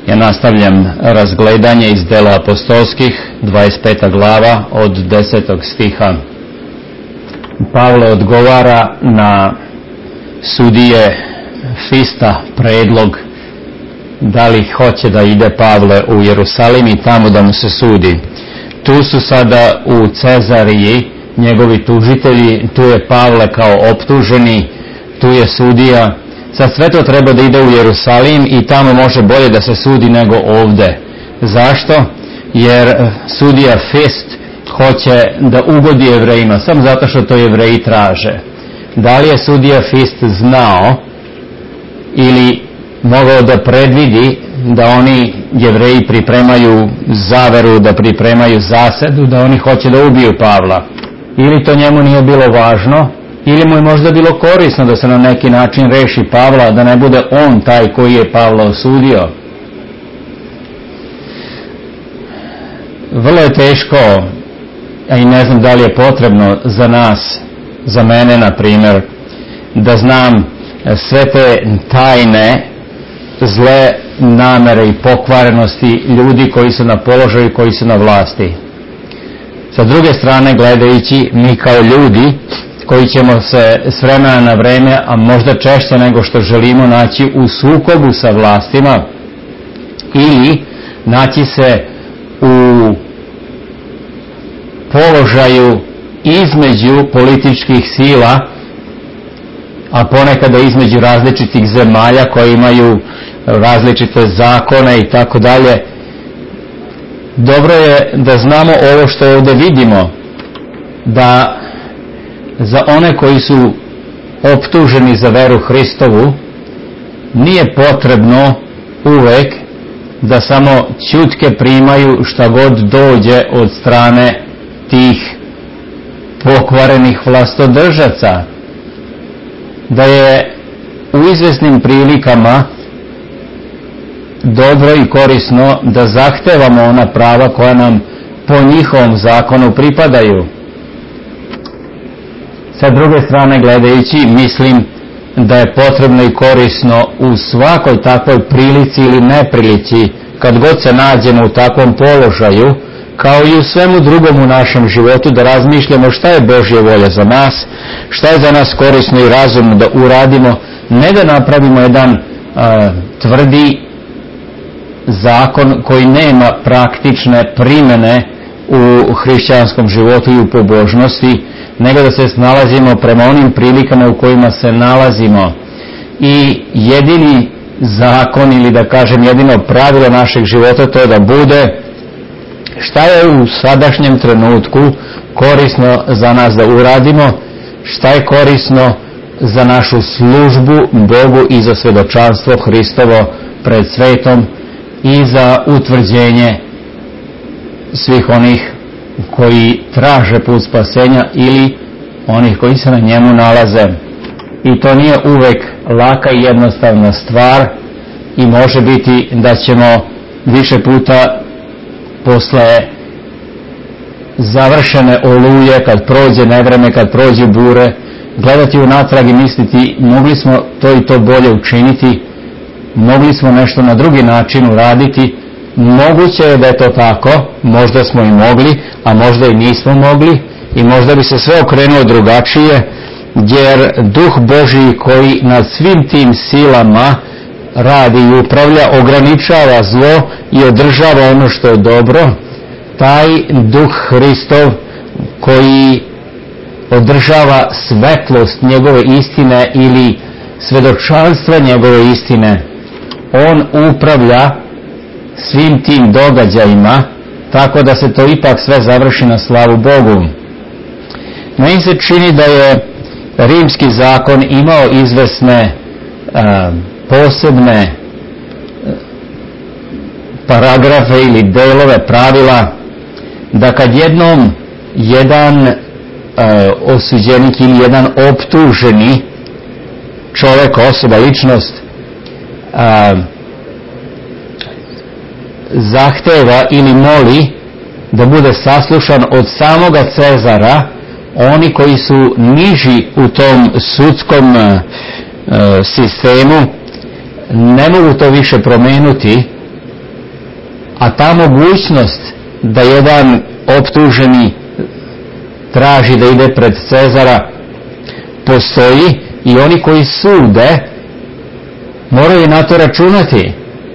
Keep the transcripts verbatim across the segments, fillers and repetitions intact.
Ja nastavljam razgledanje iz Dela apostolskih, dvadeset peta glava od desetog stiha. Pavle odgovara na sudije Fista predlog da li hoće da ide Pavle u Jerusalim i tamo da mu se sudi. Tu su sada u Cezariji njegovi tužitelji, tu je Pavle kao optuženi, tu je sudija. Sad sve to treba da ide u Jerusalim i tamo može bolje da se sudi nego ovde. Zašto? Jer sudija Fist hoće da ugodi Jevrejima, samo zato što to Jevreji traže. Da li je sudija Fist znao ili mogao da predvidi da oni Jevreji pripremaju zaveru, da pripremaju zasedu, da oni hoće da ubiju Pavla? Ili to njemu nije bilo važno, ili mu je možda bilo korisno da se na neki način reši Pavla, da ne bude on taj koji je Pavla osudio. Vrlo je teško, a i ne znam da li je potrebno za nas, za mene na primjer, da znam sve te tajne zle namere i pokvarenosti ljudi koji su na položaju, koji su na vlasti. Sa druge strane, gledajući, mi kao ljudi koji ćemo se s vremena na vreme, a možda češće nego što želimo, naći u sukobu sa vlastima ili naći se u položaju između političkih sila, a ponekada između različitih zemalja koje imaju različite zakone i tako dalje. Dobro je da znamo ovo što ovdje vidimo, da za one koji su optuženi za veru Hristovu nije potrebno uvek da samo ćutke primaju šta god dođe od strane tih pokvarenih vlastodržaca. Da je u izvesnim prilikama dobro i korisno da zahtevamo ona prava koja nam po njihovom zakonu pripadaju. Sa druge strane gledajući, mislim da je potrebno i korisno u svakoj takvoj prilici ili neprilici, kad god se nađemo u takvom položaju, kao i u svemu drugom u našem životu, da razmišljamo šta je Božja volja za nas, šta je za nas korisno i razumno da uradimo, ne da napravimo jedan uh, tvrdi zakon koji nema praktične primjene u hrišćanskom životu i u pobožnosti, nego da se snalazimo prema onim prilikama u kojima se nalazimo. I jedini zakon, ili da kažem jedino pravilo našeg života, to je da bude šta je u sadašnjem trenutku korisno za nas da uradimo, šta je korisno za našu službu Bogu i za svedočanstvo Hristovo pred svetom i za utvrđenje svih onih koji traže put spasenja ili onih koji se na njemu nalaze. I to nije uvek laka i jednostavna stvar i može biti da ćemo više puta posle završene oluje, kad prođe nevreme, kad prođe bure, gledati unatrag i misliti mogli smo to i to bolje učiniti, mogli smo nešto na drugi način uraditi. Moguće je da je to tako, možda smo i mogli, a možda i nismo mogli i možda bi se sve okrenuo drugačije, jer Duh Božji koji nad svim tim silama radi i upravlja, ograničava zlo i održava ono što je dobro, taj Duh Hristov koji održava svetlost njegove istine ili svedočanstva njegove istine, on upravlja svim tim događajima tako da se to ipak sve završi na slavu Bogu. Meni se čini da je rimski zakon imao izvesne a, posebne paragrafe ili delove pravila, da kad jednom jedan a, osuđenik ili jedan optuženi čovjek, osoba, ličnost a, zahteva ili moli da bude saslušan od samoga Cezara, oni koji su niži u tom sudskom uh, sistemu ne mogu to više promenuti a ta mogućnost da jedan optuženi traži da ide pred Cezara postoji i oni koji sude moraju na to računati.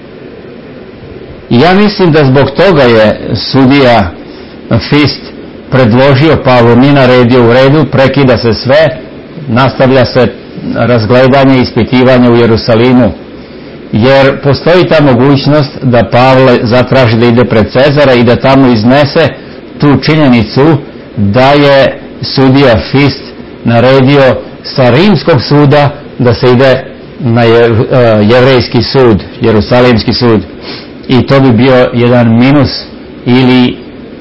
I ja mislim da zbog toga je sudija Fist predložio Pavlu, nije naredio, u redu, prekida se sve, nastavlja se razgledanje i ispitivanje u Jerusalimu, jer postoji ta mogućnost da Pavle zatraži da ide pred Cezara i da tamo iznese tu činjenicu da je sudija Fist naredio sa rimskog suda da se ide na jevrejski sud, jerusalimski sud, i to bi bio jedan minus ili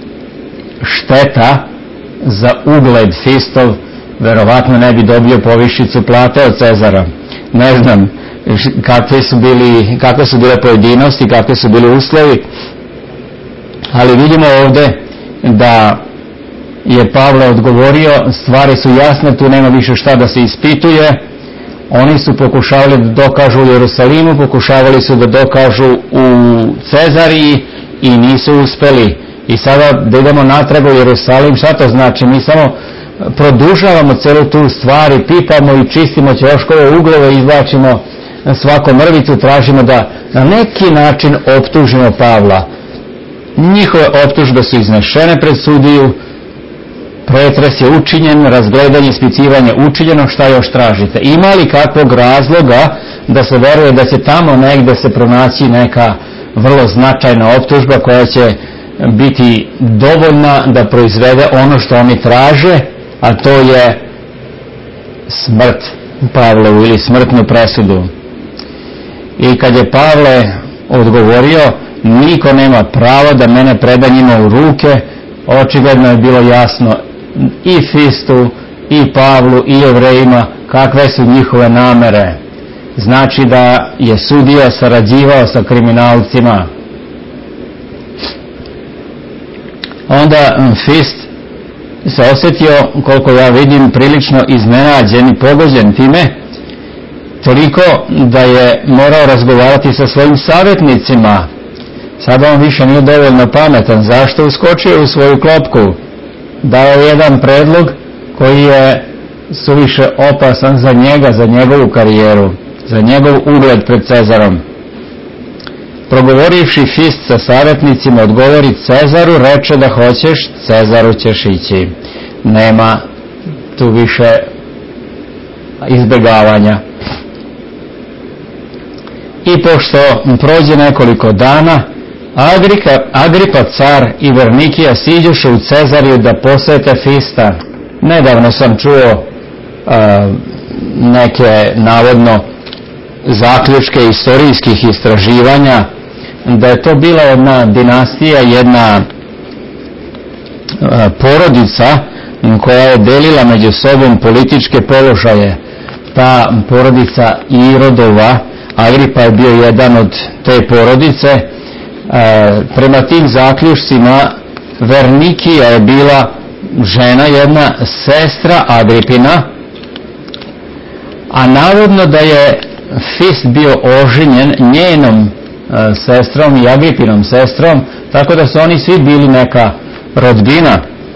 šteta za ugled Fistov, verovatno ne bi dobio povišicu plate od Cezara. Ne znam kakve su bili, kakve su bile pojedinosti, kakve su bili uslovi, ali vidimo ovdje da je Pavle odgovorio, stvari su jasne, tu nema više šta da se ispituje. Oni su pokušavali da dokažu u Jerusalimu, pokušavali su da dokažu u Cezariji i nisu uspeli. I sada da idemo natrag u Jerusalim, šta to znači? Mi samo produžavamo celu tu stvar i pipamo i čistimo ćoškove uglove, izvlačimo svaku mrvicu, tražimo da na neki način optužimo Pavla. Njihove optužbe su iznešene pred sudiju, pretres je učinjen, razgledanje, ispitivanje učinjeno, šta još tražite? Ima li kakvog razloga da se veruje da će tamo negde se pronaći neka vrlo značajna optužba koja će biti dovoljna da proizvede ono što oni traže, a to je smrt Pavlovu ili smrtnu presudu? I kad je Pavle odgovorio, niko nema pravo da mene preda njima u ruke, očigledno je bilo jasno i Fistu, i Pavlu, i Jevrejima kakve su njihove namere. Znači da je sudija sarađivao sa kriminalcima. Onda Fist se osjetio, koliko ja vidim, prilično iznenađen i pogođen time, toliko da je morao razgovarati sa svojim savjetnicima. Sada on više nije dovoljno pametan. Zašto? Uskočio u svoju klopku. Dao je jedan predlog koji je suviše opasan za njega, za njegovu karijeru, za njegov ugled pred Cezarom. Progovorivši Fist sa savjetnicima, odgovori Cezaru, reče da hoćeš, Cezaru ćeš ići. Nema tu više izbjegavanja. I pošto prođe nekoliko dana, Agripa, Agripa car i Vernikija siđuše u Cezariju da posete Fista. Nedavno sam čuo a, neke navodno zaključke istorijskih istraživanja da je to bila jedna dinastija, jedna a, porodica koja je delila među sobom političke položaje. Ta porodica Irodova, Agripa je bio jedan od te porodice. E, prema tim zaključcima Vernikija je bila žena, jedna sestra Agripina, a navodno da je Fist bio oženjen njenom e, sestrom i Agripinom sestrom, tako da su oni svi bili neka rodbina.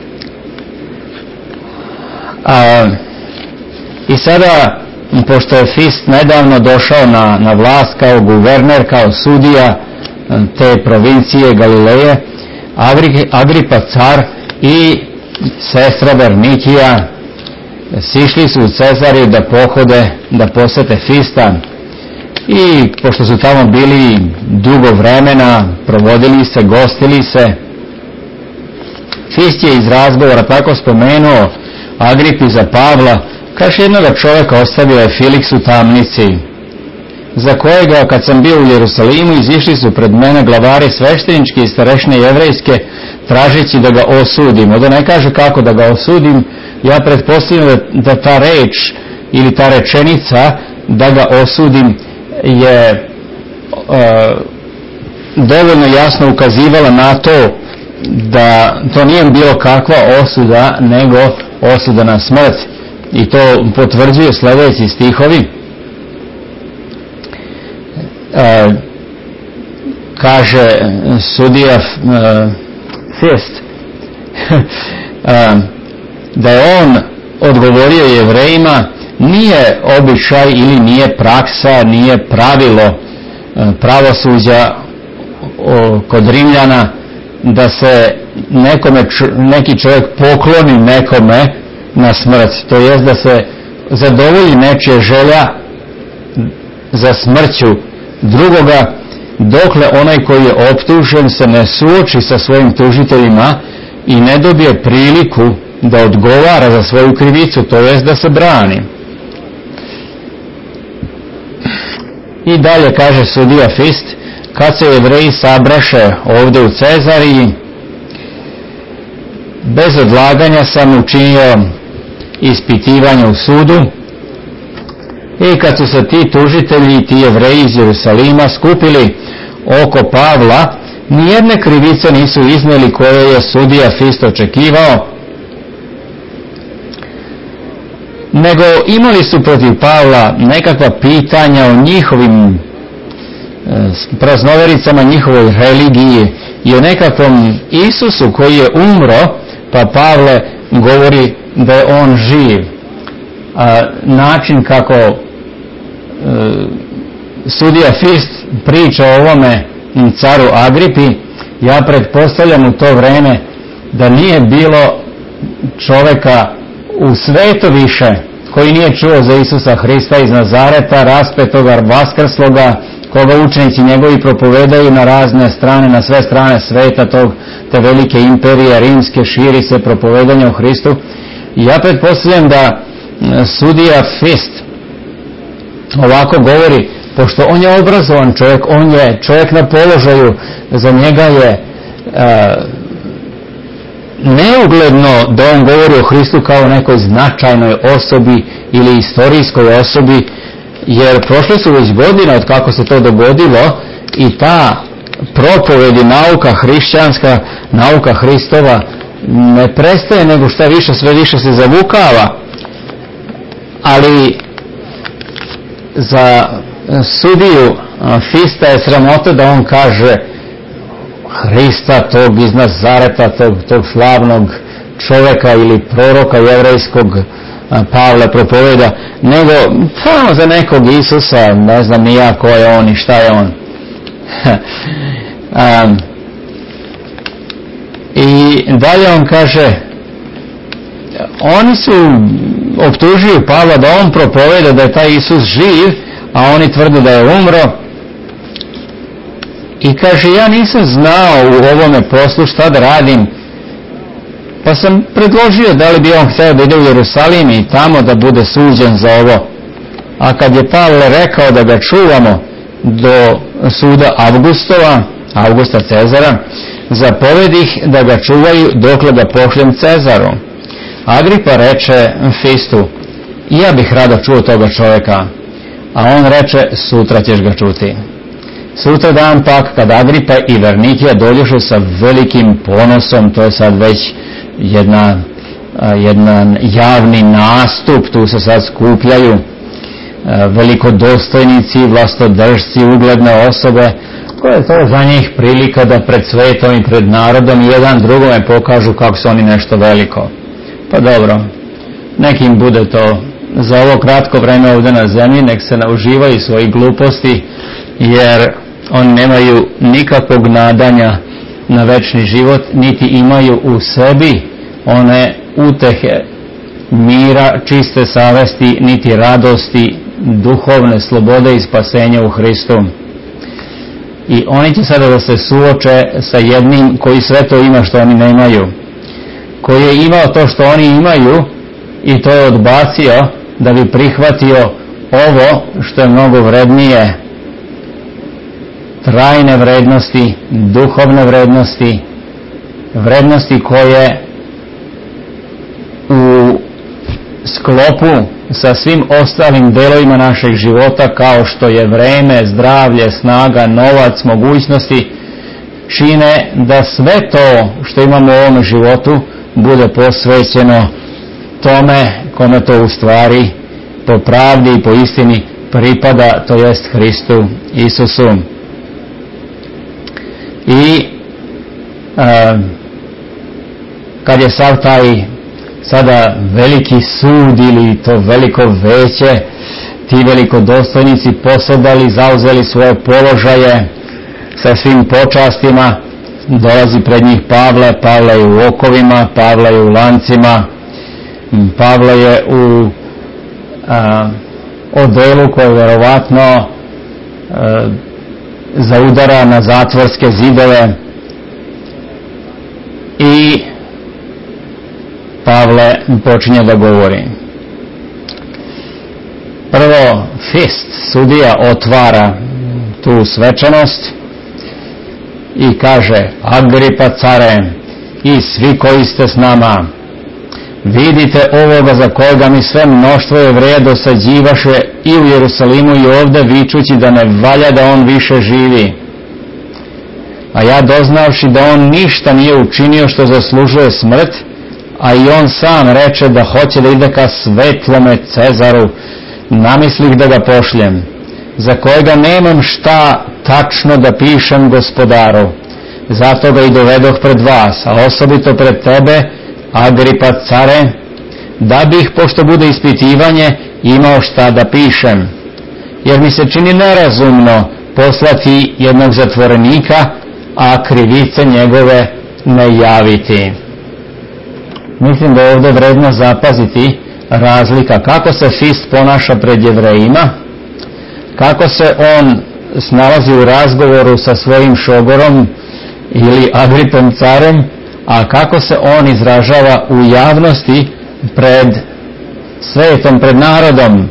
A, i sada, pošto je Fist nedavno došao na, na vlast kao guverner, kao sudija te provincije Galileje, Agripa car i sestra Vernikija sišli su u Cezariju da pohode, da posete Fista, i pošto su tamo bili dugo vremena, provodili se, gostili se, Fist je iz razgovora tako spomenuo Agripi za Pavla, kaže, jednoga čovjeka ostavio je Filiks u tamnici, za kojega kad sam bio u Jerusalimu izišli su pred mene glavari sveštenički i starešine jevrejske, tražeći da ga osudim. Onda ne kaže kako da ga osudim, ja pretpostavljam da, da ta reč ili ta rečenica da ga osudim je e, dovoljno jasno ukazivala na to da to nije bilo kakva osuda, nego osuda na smrt. I to potvrđuje sljedeći stihovi. E, kaže sudija uh, Fist uh, da je on odgovorio Jevrejima, nije običaj ili nije praksa, nije pravilo uh, pravosuđa o, kod Rimljana da se nekome, neki čovjek pokloni nekome na smrt, to jest da se zadovolji nečija želja za smrću drugoga, dokle onaj koji je optužen se ne suoči sa svojim tužiteljima i ne dobije priliku da odgovara za svoju krivicu, to jest da se brani. I dalje kaže sudija Fist, kad se Jevreji sabraše ovdje u Cezariji, bez odlaganja sam učinio ispitivanje u sudu, i kad su se ti tužitelji i ti Jevreji iz Jerusalima skupili oko Pavla, nijedne krivice nisu iznijeli koje je sudija Fist očekivao, nego imali su protiv Pavla nekakva pitanja o njihovim praznovericama, njihovoj religiji i o nekakvom Isusu koji je umro, pa Pavle govori da je on živ. A način kako e, sudija Fist priča o ovome caru Agripi, ja pretpostavljam u to vrijeme da nije bilo čovjeka u svetu više koji nije čuo za Isusa Hrista iz Nazareta, raspetoga, vaskrsloga, koga učenici njegovi propovedaju na razne strane, na sve strane sveta, tog, te velike imperije rimske, širi se propovedanje o Hristu. I ja pretpostavljam da sudija Fist ovako govori, pošto on je obrazovan čovjek, on je čovjek na položaju, za njega je e, neugledno da on govori o Hristu kao nekoj značajnoj osobi ili istorijskoj osobi, jer prošle su već godine od kako se to dogodilo i ta propoved i nauka hrišćanska, nauka Hristova ne prestaje, nego šta više, sve više se zavukava. Ali za sudiju Fista je sramota da on kaže Hrista tog iz Nazareta, tog, tog slavnog čovjeka ili proroka jevrejskog, Pavle propoveda, nego samo za nekog Isusa, ne znam ni ja ko je on i šta je on. um, I dalje on kaže, oni su optužuju Pavla da on propoveda da je taj Isus živ, a oni tvrde da je umro. I kaže, ja nisam znao u ovome poslu šta da radim, pa sam predložio da li bi on htio da ide u Jerusalim i tamo da bude suđen za ovo. A kad je Pavle rekao da ga čuvamo do suda Avgustova, Avgusta Cezara, zapovedih da ga čuvaju dokle ga pošljem Cezaru. Agripa reče Fistu, ja bih rado čuo toga čovjeka, a on reče, sutra ćeš ga čuti. Sutra dan pak, kad Agripa i Vernikija doljušu sa velikim ponosom, to je sad već jedna, jedan javni nastup, tu se sad skupljaju velikodostojnici, vlastodržci, ugledne osobe, koje je to za njih prilika da pred svetom i pred narodom jedan drugome pokažu kako su oni nešto veliko. Pa dobro, nekim bude to za ovo kratko vreme ovdje na zemlji, nek se nauživaju svojih gluposti, jer oni nemaju nikakvog nadanja na večni život, niti imaju u sebi one utehe mira, čiste savesti, niti radosti, duhovne slobode i spasenja u Hristu. I oni će sada da se suoče sa jednim koji sve to ima što oni nemaju, koji je imao to što oni imaju i to je odbacio da bi prihvatio ovo što je mnogo vrednije, trajne vrednosti, duhovne vrednosti, vrednosti koje u sklopu sa svim ostalim delovima našeg života, kao što je vreme, zdravlje, snaga, novac, mogućnosti, čine da sve to što imamo u ovom životu bude posvećeno tome kome to u stvari po pravdi i po istini pripada, to jest Hristu Isusu. I e, kad je sav taj sada veliki sud ili to veliko veće, ti velikodostojnici posedali, zauzeli svoje položaje sa svim počastima, dolazi pred njih Pavle, Pavle je u okovima, Pavle je u lancima, Pavle je u a, odelu koji verovatno a, zaudara na zatvorske zidove. I Pavle počinje da govori. Prvo, Fist, sudija, otvara tu svečanost i kaže: Agripa care i svi koji ste s nama, vidite ovoga za kojega mi sve mnoštvo Jevreja dosađivaše i u Jerusalimu i ovde, vičući da ne valja da on više živi. A ja, doznavši da on ništa nije učinio što zaslužuje smrt, a i on sam reče da hoće da ide ka svetlome Cezaru, namislih da ga pošljem, za kojega nemam šta tačno da pišem gospodaru. Zato ga i dovedoh pred vas, a osobito pred tebe, Agripa care, da bih, pošto bude ispitivanje, imao šta da pišem. Jer mi se čini nerazumno poslati jednog zatvorenika, a krivice njegove ne javiti. Mislim da je ovdje vredno zapaziti razlika kako se Fist ponaša pred Jevrejima, kako se on snalazi u razgovoru sa svojim šogorom ili Agripom carem, a kako se on izražava u javnosti pred svetom, pred narodom.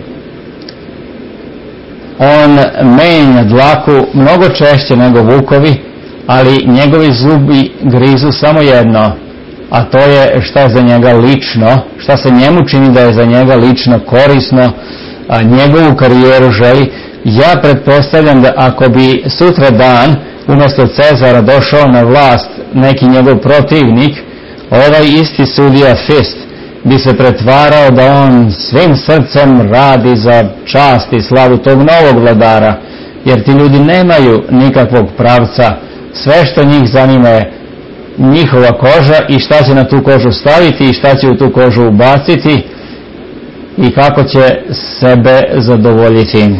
On menja dlaku mnogo češće nego vukovi, ali njegovi zubi grizu samo jedno, a to je šta je za njega lično, šta se njemu čini da je za njega lično korisno, a njegovu karijeru želi. Ja pretpostavljam da ako bi sutra dan umjesto Cezara došao na vlast neki njegov protivnik, ovaj isti sudija Fist bi se pretvarao da on svim srcem radi za čast i slavu tog novog vladara, jer ti ljudi nemaju nikakvog pravca. Sve što njih zanima je njihova koža i šta će na tu kožu staviti i šta će u tu kožu ubaciti i kako će sebe zadovoljiti.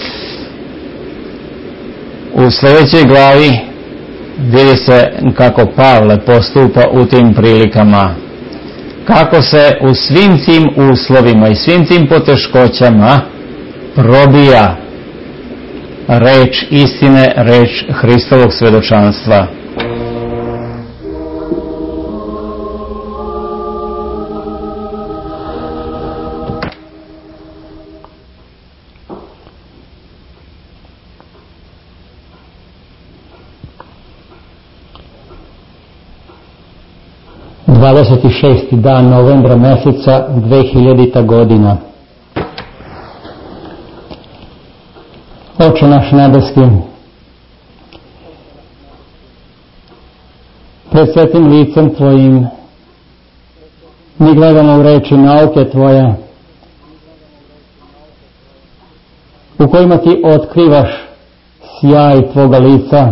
U sljedećoj glavi vidi se kako Pavle postupa u tim prilikama, kako se u svim tim uslovima i svim tim poteškoćama probija reč istine, reč Hristovog svedočanstva. dvadeset šesti dan novembra meseca dve hiljadita godina. Oče naš nebeski, pred svetim licem Tvojim mi gledamo u reči nauke Tvoje, u kojima Ti otkrivaš sjaj Tvoga lica,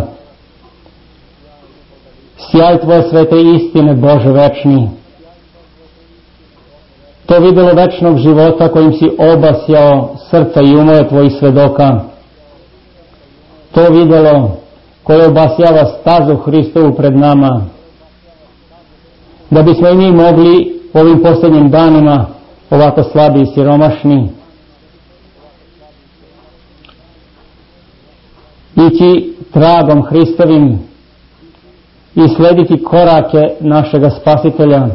sjaj Tvoje svete istine, Bože večni, to videlo večnog života kojim si obasjao srca i umove Tvojih svedoka, to videlo koje obasjava stazu Hristovu pred nama, da bismo i mi mogli ovim posljednjim danima, ovako slabi i siromašni, ići tragom Hristovim i slediti korake našega Spasitelja.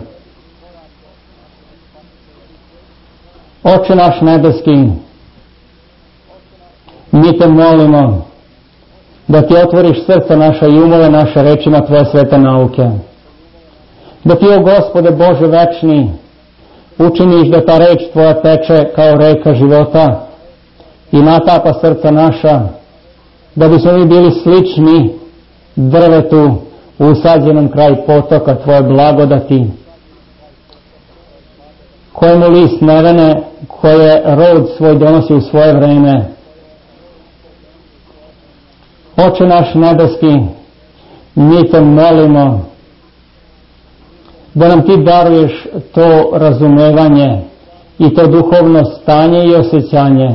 Oče naš nebeski, mi Te molimo da Ti otvoriš srca naša i umove naše rečima Tvoje svete nauke. Da Ti, o Gospode Bože večni, učiniš da ta reč Tvoja teče kao reka života i natapa srca naša, da bismo mi bili slični drvetu usađenom kraj potoka Tvoje blagodati, kojemu list ne vene, koje rod svoj donosi u svoje vreme. Oče naš nebeski, mi te molimo da nam ti daruješ to razumevanje i to duhovno stanje i osjećanje,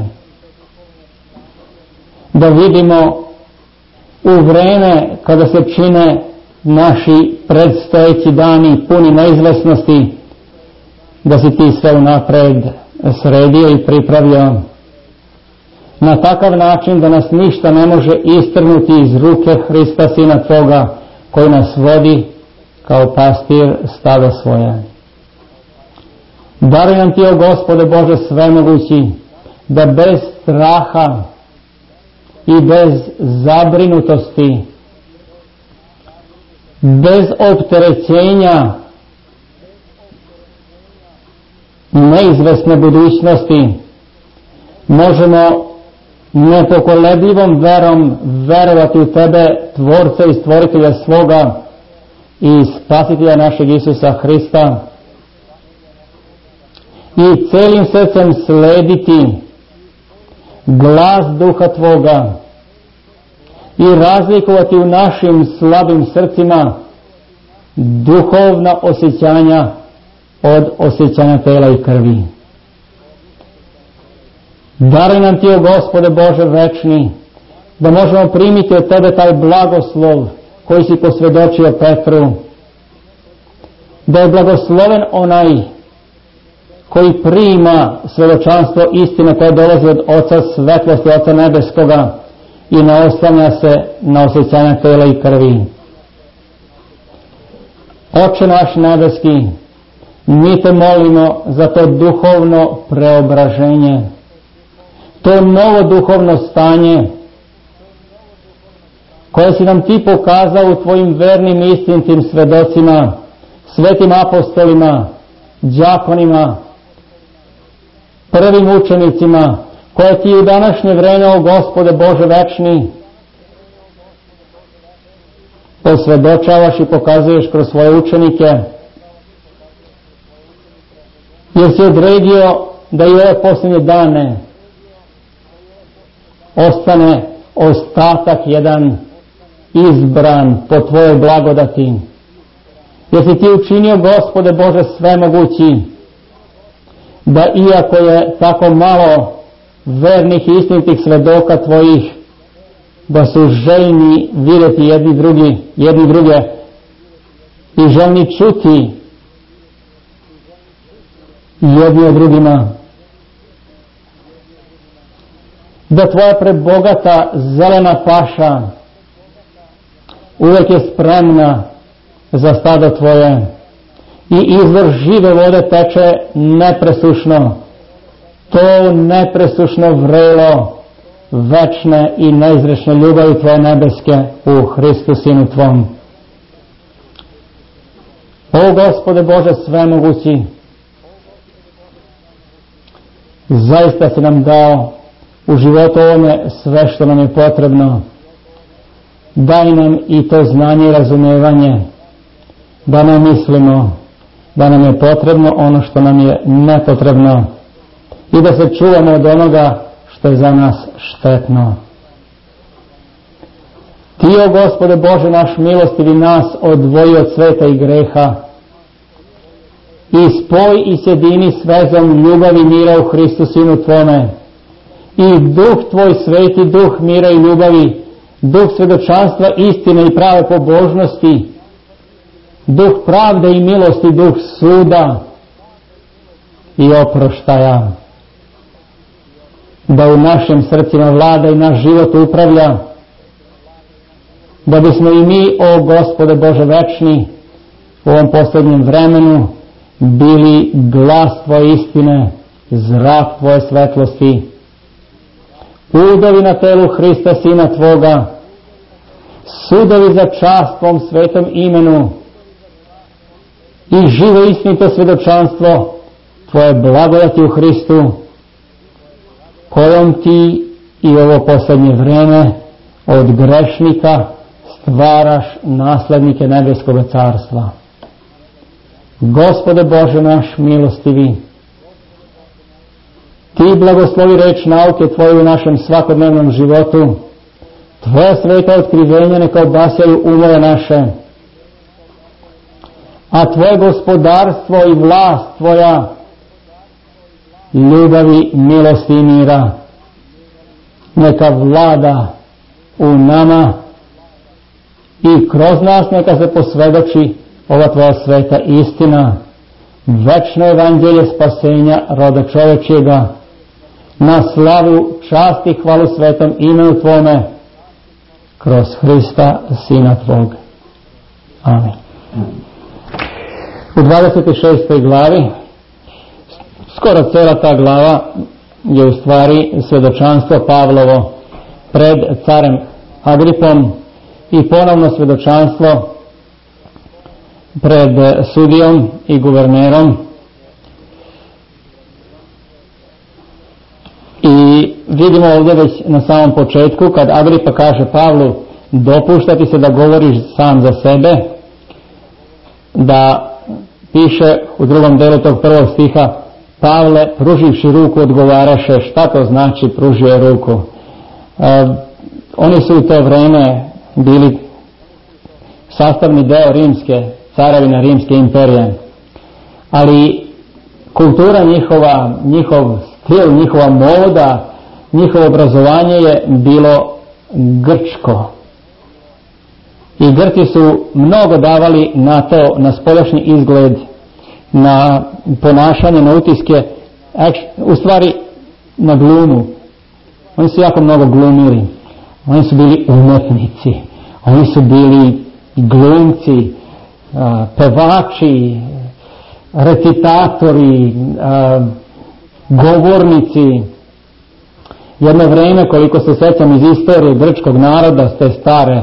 da vidimo u vreme kada se čine naši predstojeći dani puni neizvesnosti, da si ti sve unapred sredio i pripravio na takav način da nas ništa ne može istrnuti iz ruke Hrista, Sina Tvoga, koji nas vodi kao pastir stado svoje. Daruj nam ti, o Gospode Bože svemogući, da bez straha i bez zabrinutosti, bez opterećenja neizvesne budućnosti, možemo nepokolebljivom verom verovati u Tebe, Tvorca i Stvoritelja svoga i Spasitelja našeg Isusa Hrista, i celim srcem slediti glas Duha Tvoga i razlikovati u našim slabim srcima duhovna osjećanja od osjećanja tela i krvi. Daruj nam ti, o Gospode Bože večni, da možemo primiti od Tebe taj blagoslov koji si posvjedočio Petru, da je blagosloven onaj koji prima svjedočanstvo istine koje dolazi od Oca svetlosti, Oca nebeskoga, i ne oslanja se na osjećanja tela i krvi. Oče naš nebeski, mi te molimo za to duhovno preobraženje, to novo duhovno stanje koje si nam ti pokazao u tvojim vernim i istinitim svedocima, svetim apostolima, đakonima, prvim učenicima, koje ti u današnje vreme, o Gospode Bože večni, posvedočavaš i pokazuješ kroz svoje učenike, jer si odredio da i ove posljednje dane ostane ostatak jedan izbran po tvojoj blagodati. Jer si ti učinio, Gospode Bože svemogući, da iako je tako malo vernih i istinitih svedoka tvojih, da su željni vidjeti jedni drugi, jedni druge i željni čuti jedni od drugima, da tvoja prebogata zelena paša uvijek je spremna za stado tvoje i izvor žive vode teče nepresušno, to nepresušno vrelo večne i neizrečne ljubavi tvoje nebeske u Hristu Sinu tvom. O Gospode Bože svemogući, zaista si nam dao u životu ovome sve što nam je potrebno. Daj nam i to znanje i razumijevanje, da ne mislimo da nam je potrebno ono što nam je nepotrebno i da se čuvamo od onoga što je za nas štetno. Ti, o Gospode Bože naš milostivi, nas odvoji od sveta i greha i spoj i sjedini s vezom ljubavi i mira u Hristu Sinu tvome, i Duh tvoj sveti, Duh mira i ljubavi, Duh svjedočanstva istine i prave pobožnosti, Duh pravde i milosti, Duh suda i oproštaja, da u našim srcima vlada i naš život upravlja, da bismo i mi, o Gospode Bože večni, u ovom posljednjem vremenu bili glas tvoje istine, zrak tvoje svetlosti, udovi na telu Hrista Sina tvoga, sudovi za čast tvom svetom imenu i živo istinito svjedočanstvo tvoje blagodati u Hristu, kojom ti i ovo posljednje vreme od grešnika stvaraš naslednike nebeskog carstva. Gospode Bože naš milostivi, ti blagoslovi reč nauke tvoje u našem svakodnevnom životu, Tvoja sveta otkrivenja neka obasjaju umove naše, a Tvoje gospodarstvo i vlast Tvoja ljubavi, milosti i mira neka vlada u nama i kroz nas neka se posvjedoči ova Tvoja sveta istina, večno evanđelje spasenja roda čovečjega, na slavu, čast i hvalu svetom imenu Tvome, kroz Hrista, Sina Tvog. Amen. U dvadeset šestoj glavi, skoro cijela ta glava je u stvari svjedočanstvo Pavlovo pred carem Agripom i ponovno svjedočanstvo pred sudijom i guvernerom. I vidimo ovdje već na samom početku kad Agripa kaže Pavlu, dopušta ti se da govoriš sam za sebe, da piše u drugom delu tog prvog stiha, Pavle pruživši ruku odgovaraše. Šta to znači pružio ruku? E, oni su u to vrijeme bili sastavni deo rimske carevine, rimske imperije, ali kultura njihova, njihov stil, njihova moda, njihovo obrazovanje je bilo grčko. I Grci su mnogo davali na to, na spoljašnji izgled, na ponašanje, na utiske, u stvari na glumu. Oni su jako mnogo glumili. Oni su bili umetnici. Oni su bili glumci, pevači, recitatori, govornici. Jedno vrijeme, koliko se sjećam iz istorije grčkog naroda, s te stare,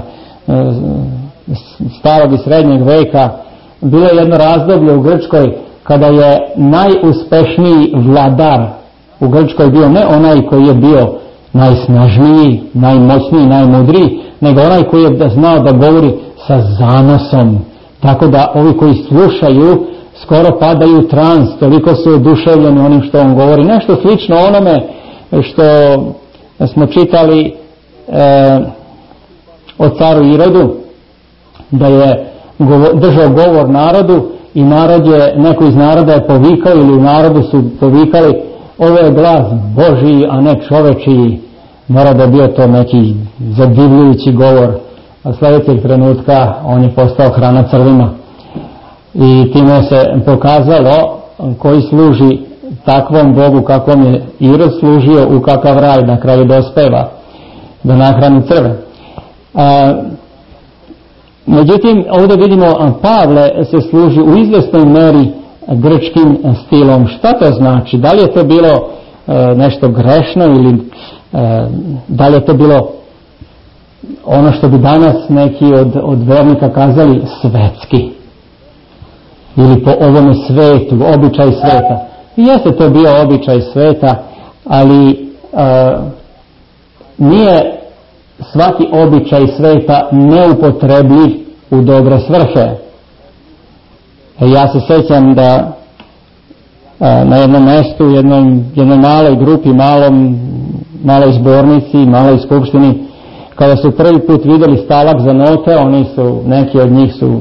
starog i srednjeg veka, bilo je jedno razdoblje u Grčkoj kada je najuspješniji vladar u Grčkoj bio ne onaj koji je bio najsnažniji, najmoćniji, najmudriji, nego onaj koji je znao da govori sa zanosom, tako da ovi koji slušaju skoro padaju u trans, toliko su oduševljeni onim što on govori. Nešto slično onome što smo čitali e, o caru Irodu, da je držao govor narodu i narod je, neko iz naroda je povikao ili u narodu su povikali, ovo je glas Božiji, a ne čovečiji. Mora da je bio to neki zadivljujući govor, a sljedećeg trenutka on je postao hrana crvima. I time se pokazalo koji služi takvom Bogu kakvom je Irod služio, u kakav raj na kraju dospeva, da nahrani crve. A, međutim, ovdje vidimo Pavle se služi u izvjesnoj meri grčkim stilom. Šta to znači? Da li je to bilo e, nešto grešno ili e, da li je to bilo ono što bi danas neki od, od vernika kazali svetski ili po ovome svetu, običaj sveta. Jeste to bio običaj sveta, ali e, nije svaki običaj sveta neupotrebljiv u dobre svrhe. E, ja se sjećam da e, na jednom mjestu, jednoj, jednoj maloj grupi, malom, maloj zbornici, maloj skupštini, kada su prvi put vidjeli stavak za note, oni su, neki od njih su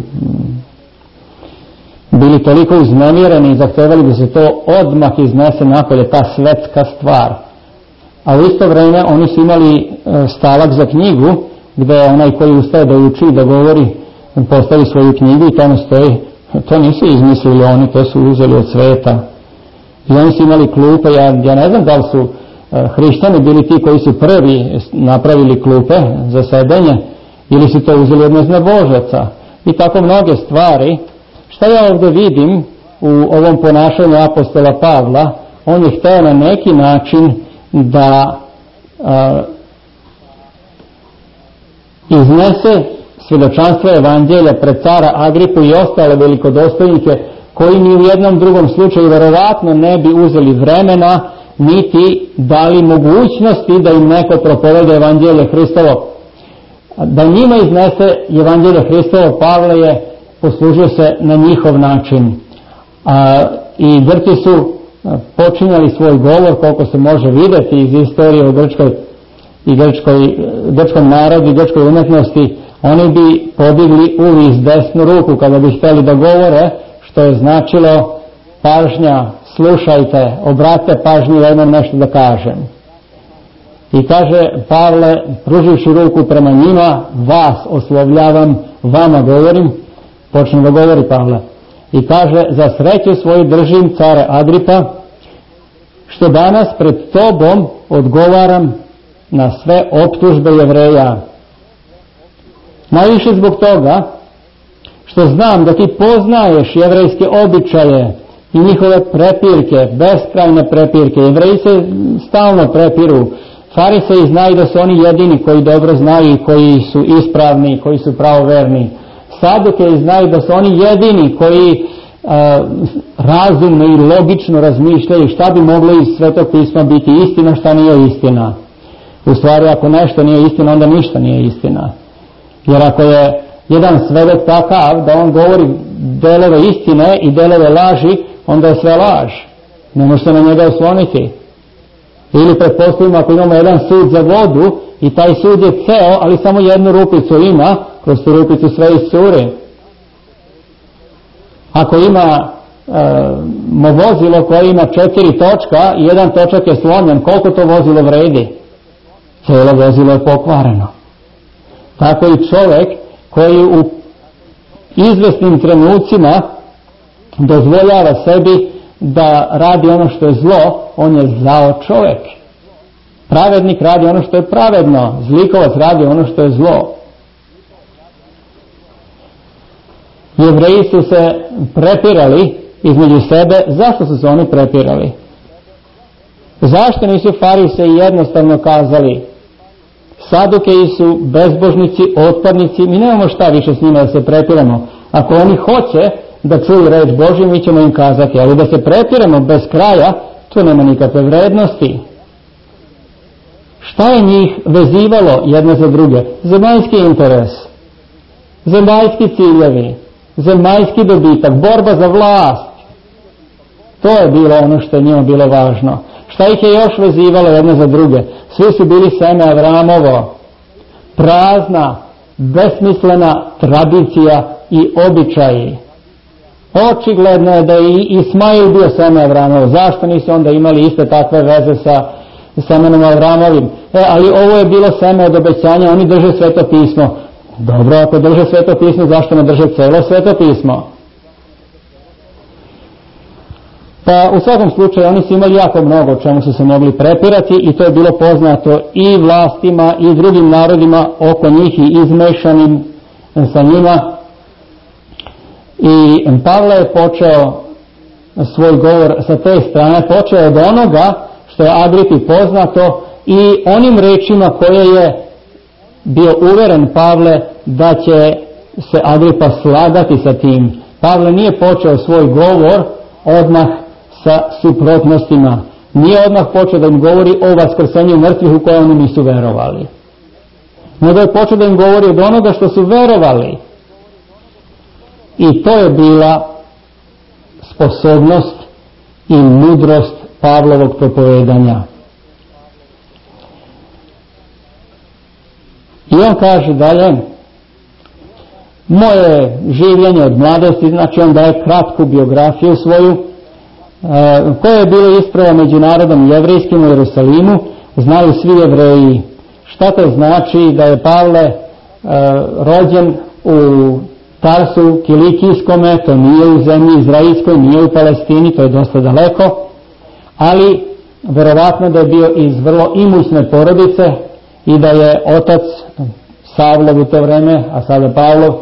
bili toliko uznemireni i zahtevali da se to odmah iznese napolje, ta svetska stvar. A u isto vrijeme oni su imali stavak za knjigu gdje onaj koji ustaje da uči, da govori, postavi svoju knjigu i tamo stoji. To nisu izmislili oni, to su uzeli od sveta. I oni su imali klupe, ja, ja ne znam da li su hrišćani bili ti koji su prvi napravili klupe za sedenje ili su to uzeli od neznabožaca. I tako mnoge stvari. Šta ja ovdje vidim u ovom ponašanju apostola Pavla? On je htio na neki način da a, iznese svjedočanstvo evanđelja pred cara Agripu i ostale velikodostojnike koji ni u jednom drugom slučaju verovatno ne bi uzeli vremena niti dali mogućnosti da im neko propovede evanđelje Hristovo. Da njima iznese evanđelje Hristovo, Pavle je poslužio se na njihov način. A, i Grci su počinjali svoj govor, koliko se može vidjeti iz istorije u Grčkoj, i grčkoj, grčkom narodu i grčkoj umetnosti, oni bi podigli uvis desnu ruku kada bi htjeli da govore, što je značilo pažnja, slušajte, obratite pažnju, ja imam nešto da kažem. I kaže Pavle, pruživši ruku prema njima, vas oslovljavam, vama govorim, počne da govori Pavle. I kaže, za sreću svoju držim, care Agripa, što danas pred tobom odgovaram na sve optužbe Jevreja. Najviše zbog toga što znam da ti poznaješ jevrejske običaje i njihove prepirke, beskrajne prepirke. Jevreji se stalno prepiru. Fariseji znaju da su oni jedini koji dobro znaju i koji su ispravni, koji su pravoverni. Sadukeji znaju da su oni jedini koji a, razumno i logično razmišljaju šta bi moglo iz Svetog pisma biti istina, šta nije istina. U stvari, ako nešto nije istina, onda ništa nije istina. Jer ako je jedan svedok takav da on govori delove istine i delove laži, onda je sve laž. Ne može se na njega osloniti. Ili pretpostavimo ako imamo jedan sud za vodu i taj sud je ceo, ali samo jednu rupicu ima, kroz tu rupicu sve iscuri. Ako ima e, vozilo koje ima četiri točka i jedan točak je slomljen, koliko to vozilo vredi? Cijelo vozilo je pokvareno. Tako i čovjek koji u izvesnim trenucima dozvoljava sebi da radi ono što je zlo, on je zao čovjek. Pravednik radi ono što je pravedno, zlikovac radi ono što je zlo. Jevreji su se prepirali između sebe. Zašto su se oni prepirali? Zašto nisu Fariseji jednostavno kazali, Sadukeji su bezbožnici, otpadnici, mi nemamo šta više s njima da se prepiramo. Ako oni hoće da čuju reč Božju, mi ćemo im kazati, ali da se prepiramo bez kraja, to nema nikakve vrednosti. Šta je njih vezivalo jedne za druge? Zemaljski interes, zemaljski ciljevi, zemaljski dobitak, borba za vlast. To je bilo ono što je njima bilo važno. Šta ih je još vezivalo jedne za druge? Svi su bili seme Avramovo. Prazna, besmislena tradicija i običaji. Očigledno je da je i Ismail bio seme Avramovo. Zašto nisu onda imali iste takve veze sa semenom Avramovim? E, ali ovo je bilo seme od obećanja, oni drže Sveto pismo. Dobro, ako drže Sveto pismo, zašto ne drže celo Sveto pismo? Pa u svakom slučaju oni su imali jako mnogo o čemu su se mogli prepirati i to je bilo poznato i vlastima i drugim narodima oko njih i izmešanim sa njima. I Pavle je počeo svoj govor sa te strane, počeo od onoga što je Agripi poznato i onim rečima koje je bio uveren Pavle da će se Agripa slagati sa tim. Pavle nije počeo svoj govor odmah sa suprotnostima. Nije odmah počeo da im govori o vaskrsenju mrtvih u koje oni nisu verovali. Nego je počeo da im govori od onoga što su verovali. I to je bila sposobnost i mudrost Pavlovog propovedanja. I on kaže dalje, moje življenje od mladosti, znači on daje kratku biografiju svoju, koje je bilo isprava među narodom jevrijskim u Jerusalimu, znaju svi Jevreji. Šta to znači da je Pavle rođen u Tarsu Kilikijskome, to nije u zemlji Izraelskoj, nije u Palestini, to je dosta daleko, ali verovatno da je bio iz vrlo imusne porodice i da je otac Savlov u to vreme, a sada Pavlov,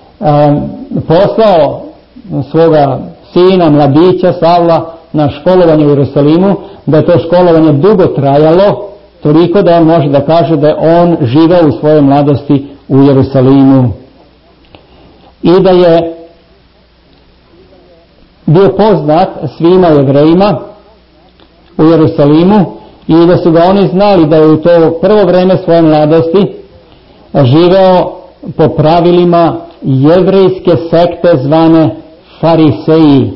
poslao svoga sina, mladića Savla na školovanje u Jerusalimu, da je to školovanje dugo trajalo, toliko da on može da kaže da je on živeo u svojoj mladosti u Jerusalimu. I da je bio poznat svima Jevrejima u Jerusalimu i da su ga oni znali da je u to prvo vreme svoje mladosti živeo po pravilima jevrejske sekte zvane Fariseji.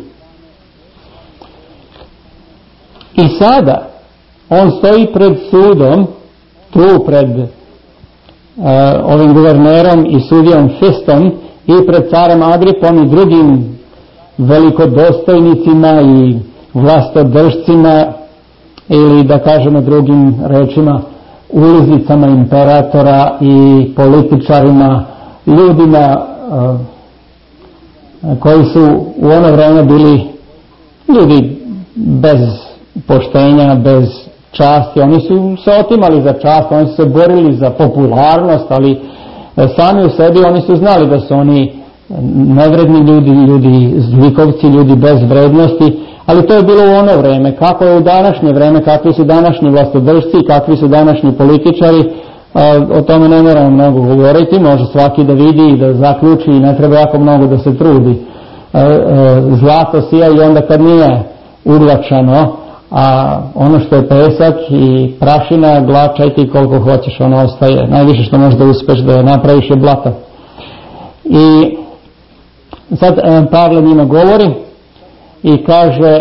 I sada on stoji pred sudom tu pred uh, ovim guvernerom i sudijom Festom i pred carem Agripom i drugim velikodostojnicima i vlastodržcima, ili da kažemo drugim rečima uliznicama imperatora i političarima, ljudima uh, koji su u ono vrijeme bili ljudi bez poštenja, bez časti. Oni su se otimali za čast, oni su se borili za popularnost, ali sami u sebi oni su znali da su oni nevredni ljudi, ljudi zlikovci, ljudi bez vrednosti. Ali to je bilo u ono vrijeme. Kako je u današnje vrijeme, kakvi su današnji vlastodržci, kakvi su današnji političari, o tome ne moramo mnogo govoriti, može svaki da vidi i da zaključi i ne treba jako mnogo da se trudi. Zlato sija i onda kad nije urlačano, a ono što je pesak i prašina, glačaj ti koliko hoćeš, ono ostaje. Najviše što možeš da uspeš da napraviš je blata. I sad Pavle njima govori i kaže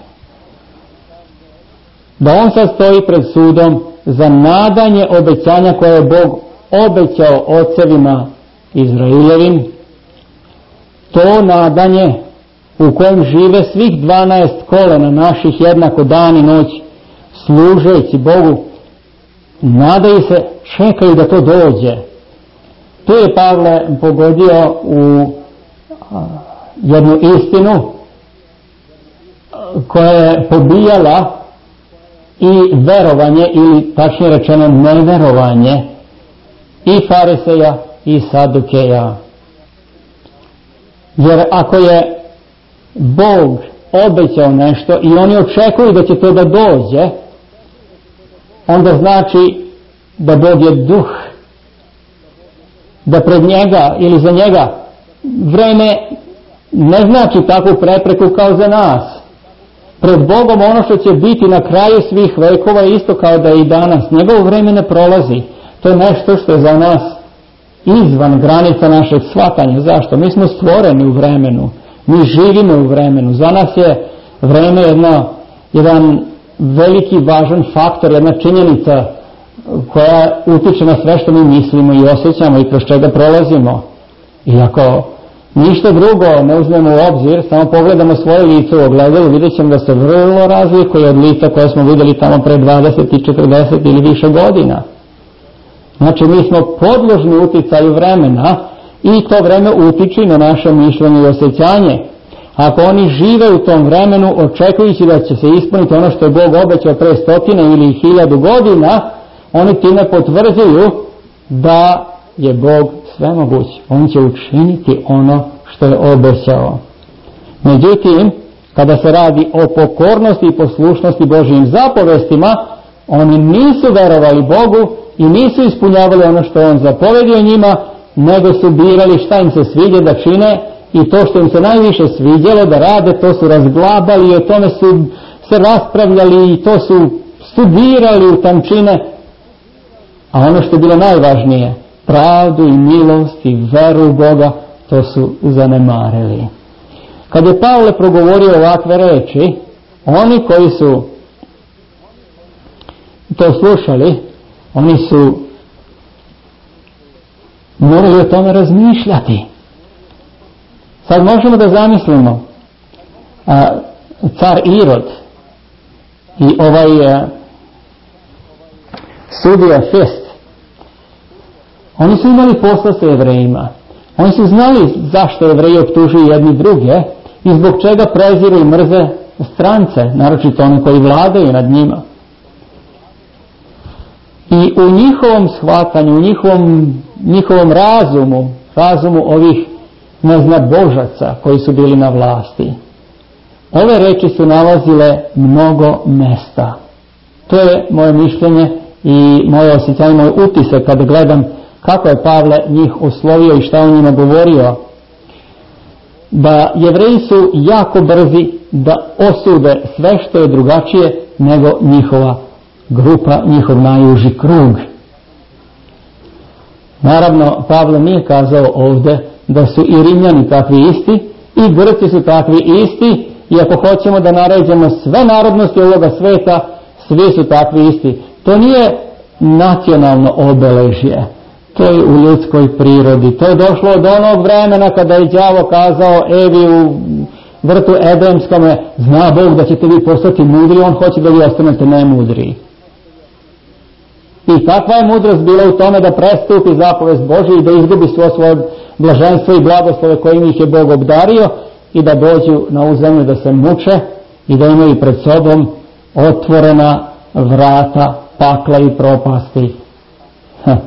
da on sad stoji pred sudom za nadanje obećanja koje je Bog obećao ocevima Izraeljevim. To nadanje u kojem žive svih dvanaest kolena naših jednako dan i noć, služeći Bogu, nadaju se, čekaju da to dođe. Tu je Pavle pogodio u jednu istinu koja je pobijala i verovanje, ili tačnije rečeno neverovanje, i fariseja i sadukeja. Jer ako je Bog obećao nešto i oni očekuju da će to da dođe, onda znači da Bog je duh, da pred njega ili za njega vreme ne znači takvu prepreku kao za nas. Pred Bogom ono što će biti na kraju svih vekova je isto kao da je i danas. Njegovo vreme ne prolazi. To je nešto što je za nas izvan granica našeg shvatanja. Zašto? Mi smo stvoreni u vremenu. Mi živimo u vremenu. Za nas je vreme jedno, jedan veliki važan faktor, jedna činjenica koja utiče na sve što mi mislimo i osjećamo i kroz čega prolazimo. I ako ništa drugo ne uzmemo u obzir, samo pogledamo svoje lice u ogledalu, vidjet ćemo da se vrlo razlikuje od lica koje smo vidjeli tamo pre dvadeset i četrdeset ili više godina. Znači mi smo podložni uticaju vremena i to vreme utiče na naše mišljenje i osjećanje. Ako oni žive u tom vremenu očekujući da će se ispuniti ono što je Bog obećao pre stotine ili hiljadu godina, oni time potvrđuju da je Bog svemoguć. On će učiniti ono što je obećao. Međutim, kada se radi o pokornosti i poslušnosti Božjim zapovestima, oni nisu verovali Bogu i nisu ispunjavali ono što je On zapovedio njima, nego su birali šta im se sviđa da čine i to što im se najviše sviđalo da rade, to su razglabali i o tome su se raspravljali i to su studirali u tančine. A ono što je bilo najvažnije, pravdu i milost i veru u Boga, to su zanemarili. Kad je Pavle progovorio ovakve reči, oni koji su to slušali, oni su morali o tome razmišljati. Sad možemo da zamislimo a, car Irod i ovaj a, sudija Fest. Oni su imali posla sa Jevrejima. Oni su znali zašto Jevreji optužuju jedni druge i zbog čega preziru i mrze strance, naročito one koji vladaju nad njima. I u njihovom shvatanju, u njihovom, njihovom razumu, razumu ovih neznabožaca koji su bili na vlasti, ove reči su nalazile mnogo mesta. To je moje mišljenje i moje osjećanje, moj utisak kada gledam kako je Pavle njih oslovio i šta on njima govorio. Da Jevreji su jako brzi da osude sve što je drugačije nego njihova grupa, njihov najuži krug. Naravno, Pavle nije kazao ovdje da su i Rimljani takvi isti i Grci su takvi isti i ako hoćemo da naređemo sve narodnosti ovoga sveta, svi su takvi isti. To nije nacionalno obeležje. To je u ljudskoj prirodi. To je došlo od onog vremena kada je đavo kazao Evi u vrtu Edemskome, zna Bog da ćete vi postati mudri, on hoće da vi ostanete nemudri. I kakva je mudrost bila u tome da prestupi zapovest Božju i da izgubi svo svoje blaženstvo i blagoslove kojim ih je Bog obdario i da dođu na ovu zemlju da se muče i da imaju pred sobom otvorena vrata pakla i propasti. Ha.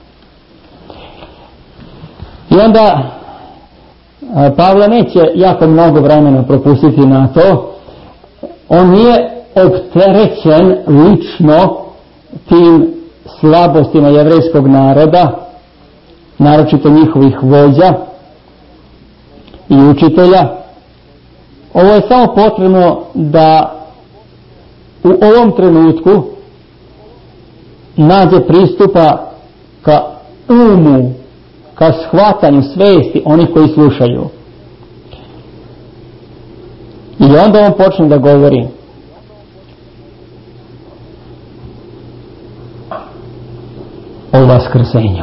I onda Pavle neće jako mnogo vremena propustiti na to. On nije opterećen lično tim slabostima jevrejskog naroda, naročito njihovih vođa i učitelja. Ovo je samo potrebno da u ovom trenutku nađe pristupa ka umu, ka shvatanju svesti onih koji slušaju. I onda on počne da govori. O vaskrsenju.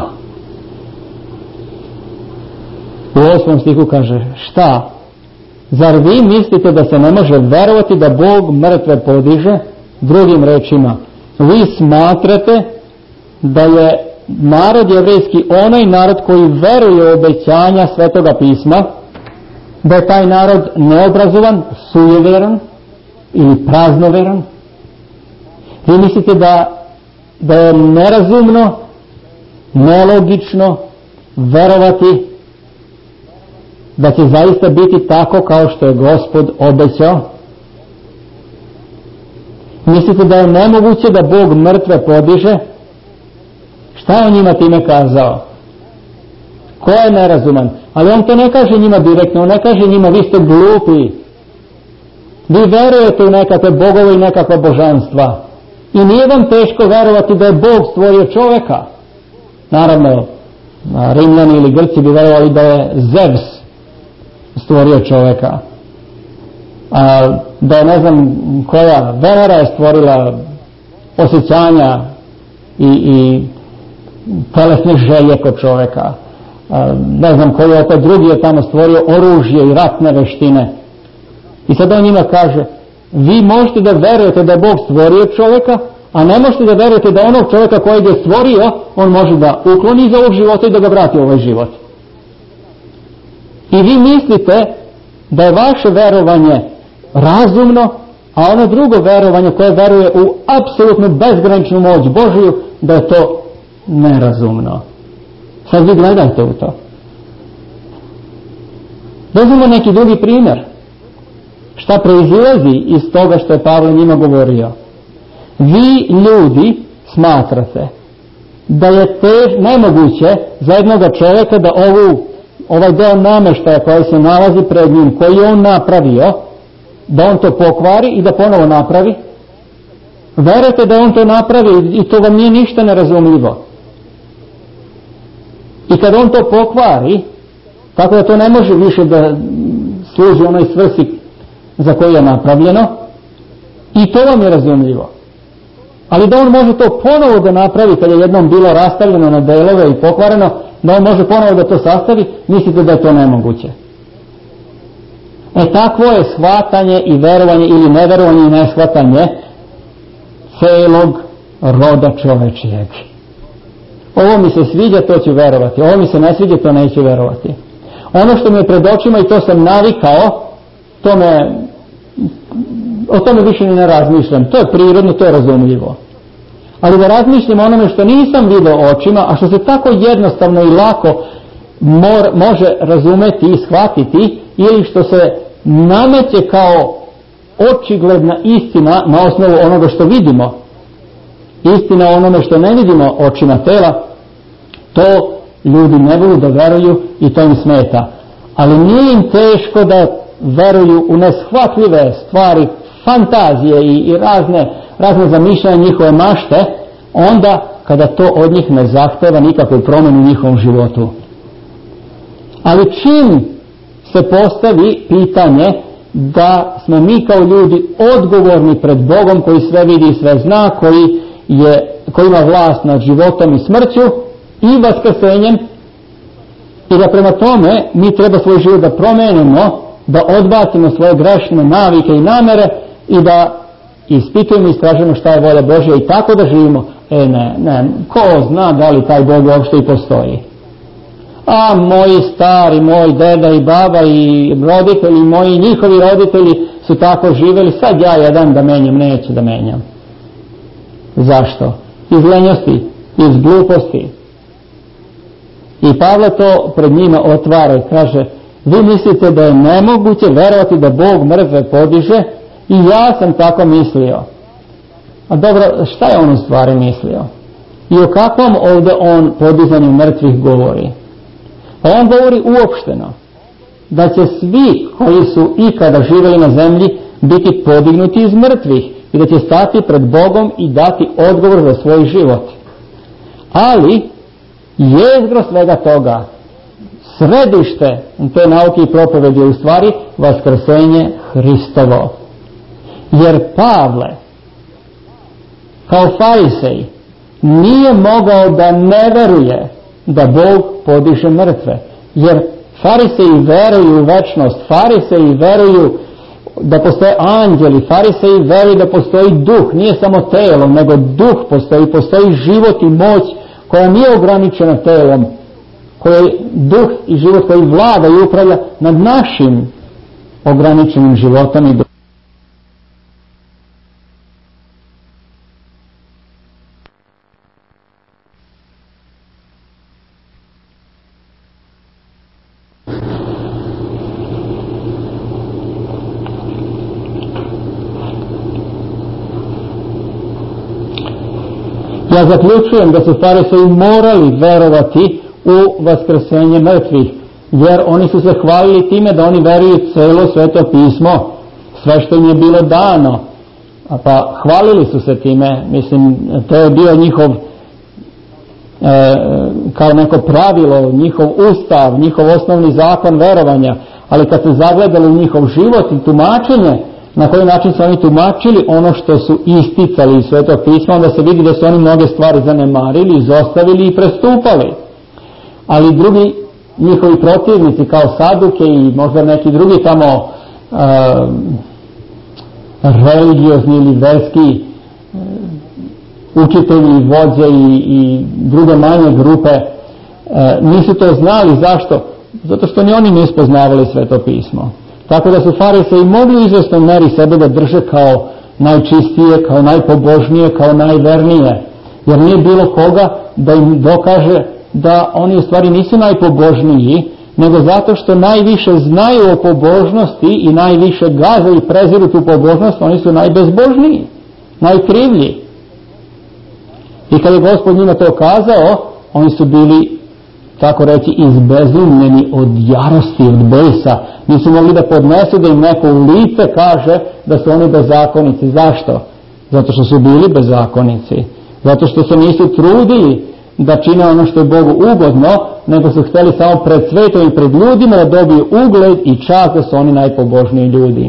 U osmom stihu kaže, šta? Zar vi mislite da se ne može verovati da Bog mrtve podiže? Drugim rečima, vi smatrate da je narod jevrejski onaj narod koji veruje u obećanja Svetoga pisma, da je taj narod neobrazovan, sujeveran ili praznoveran? Vi mislite da, da je nerazumno, nelogično verovati da će zaista biti tako kao što je Gospod obećao? Mislite da je nemoguće da Bog mrtve podiže? Šta je on njima time kazao? Ko je nerazuman? Ali on to ne kaže njima direktno, on ne kaže njima vi ste glupi. Vi verujete u nekakve bogove i nekakva božanstva. I nije vam teško verovati da je Bog stvorio čoveka. Naravno, Rimljani ili Grci bi verovali da je Zevs stvorio čoveka. A da je ne znam koja Venera je stvorila osjećanja i, i telesne želje kod čoveka. A, ne znam koji je opet drugi je tamo stvorio oružje i ratne veštine. I sad on njima kaže, vi možete da verujete da je Bog stvorio čoveka, a ne možete da verujete da onog čovjeka kojeg je stvorio, on može da ukloni iz ovog života i da ga vrati u ovaj život. I vi mislite da je vaše verovanje razumno, a ono drugo verovanje koje veruje u apsolutnu bezgraničnu moć Božiju, da je to nerazumno. Sad vi gledajte u to. Dozvimo neki drugi primjer. Šta proizilazi iz toga što je Pavle njima govorio? Vi ljudi smatrate da je tež, nemoguće za jednog čovjeka da ovu, ovaj deo nameštaja koji se nalazi pred njim, koji je on napravio, da on to pokvari i da ponovo napravi. Verujete da on to napravi i to vam nije ništa nerazumljivo. I kad on to pokvari, tako da to ne može više da služi onoj svrsi za koju je napravljeno, i to vam je razumljivo. Ali da on može to ponovo da napravi kad je jednom bilo rastavljeno na delove i pokvareno, da on može ponovo da to sastavi, mislite da je to nemoguće. E takvo je shvatanje i verovanje ili neverovanje i neshvatanje celog roda čovečijeg. Ovo mi se sviđa, to ću verovati. Ovo mi se ne sviđa, to neću verovati. Ono što mi je pred očima i to sam navikao, to me, o tome više ni ne razmišljam. To je prirodno, to je razumljivo. Ali da razmišljam onome što nisam vidio očima, a što se tako jednostavno i lako mor, može razumeti i shvatiti, ili što se nameće kao očigledna istina na osnovu onoga što vidimo. Istina onome što ne vidimo očima tela, to ljudi ne vole da veruju i to im smeta. Ali nije im teško da veruju u neshvatljive stvari, fantazije i, i razne, razne zamišljanja njihove mašte, onda kada to od njih ne zahteva nikakvu promjenu u njihovom životu. Ali čim se postavi pitanje da smo mi kao ljudi odgovorni pred Bogom koji sve vidi i sve zna, koji je koji ima vlast nad životom i smrću i vaskrsenjem, i da prema tome mi treba svoj život da promenimo, da odbacimo svoje grešne navike i namere i da ispitujemo i istražujemo šta je volja Božja i tako da živimo. E ne, ne, ko zna da li taj Bog uopšte i postoji? A moji stari, moj deda i baba i roditelji, moji njihovi roditelji su tako živjeli, sad ja jedan da menjam, neću da menjam. Zašto? Iz lenjosti, iz gluposti. I Pavle to pred njima otvara i kaže, vi mislite da je nemoguće verovati da Bog mrtve podiže? I ja sam tako mislio. A dobro, šta je on u stvari mislio? I o kakvom ovdje on podizanju mrtvih govori? Pa on govori uopšteno da će svi koji su ikada živjeli na zemlji biti podignuti iz mrtvih i da će stati pred Bogom i dati odgovor za svoj život. Ali jezgro svega toga, središte te nauke i propovedi je u stvari vaskrsenje Hristovo. Jer Pavle kao farisej nije mogao da ne veruje da Bog podiže mrtve. Jer fariseji veruju u večnost, fariseji veruju da postoje anđeli, fariseji veruju da postoji duh, nije samo telo, nego duh postoji, postoji život i moć koja nije ograničena telom, koji duh i život koji vlada i upravlja nad našim ograničenim životom i duhom. Ja zaključujem da su fariseji morali verovati u vaskrsenje mrtvih, jer oni su se hvalili time da oni veruju celo sveto pismo, sve što im je bilo dano. Pa hvalili su se time, mislim, to je bio njihov e, kao neko pravilo, njihov ustav, njihov osnovni zakon verovanja, ali kad se zagledali u njihov život i tumačenje, na koji način su oni tumačili ono što su isticali iz svetog pisma, onda se vidi da su oni mnoge stvari zanemarili, izostavili i prestupali. Ali drugi njihovi protivnici kao Saduke i možda neki drugi tamo uh, religiozni ili verski uh, učitelji, vođe i, i druge manje grupe uh, nisu to znali. Zašto? Zato što ni oni nisu poznavali sveto pismo. Tako da su fariseji mogli u izvjesnoj meri sebe da drže kao najčistije, kao najpobožnije, kao najvernije. Jer nije bilo koga da im dokaže da oni u stvari nisu najpobožniji, nego zato što najviše znaju o pobožnosti i najviše gaze i preziru tu pobožnost, oni su najbezbožniji, najkrivlji. I kad je Gospod njima to kazao, oni su bili, tako reći, izbezumljeni od jarosti, od besa. Nisu mogli da podnesu da im neko u lice kaže da su oni bezakonici. Zašto? Zato što su bili bezakonici. Zato što se nisu trudili da čine ono što je Bogu ugodno, nego su htjeli samo pred svetom i pred ljudima da dobiju ugled i čast da su oni najpobožniji ljudi.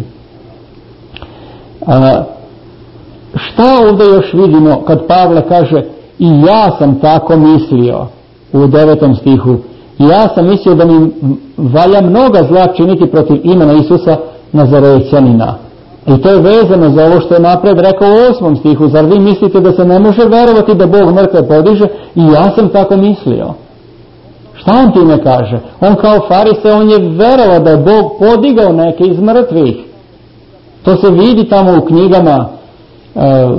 A, šta ovdje još vidimo kad Pavle kaže i ja sam tako mislio u devetom stihu. Ja sam mislio da mi valja mnoga zla činiti protiv imena Isusa Nazarećanina. I to je vezano za ovo što je napred rekao u osmom stihu. Zar vi mislite da se ne može verovati da Bog mrtve podiže? I ja sam tako mislio. Šta on time kaže? On kao farise, on je verovao da je Bog podigao neke iz mrtvih. To se vidi tamo u knjigama. E,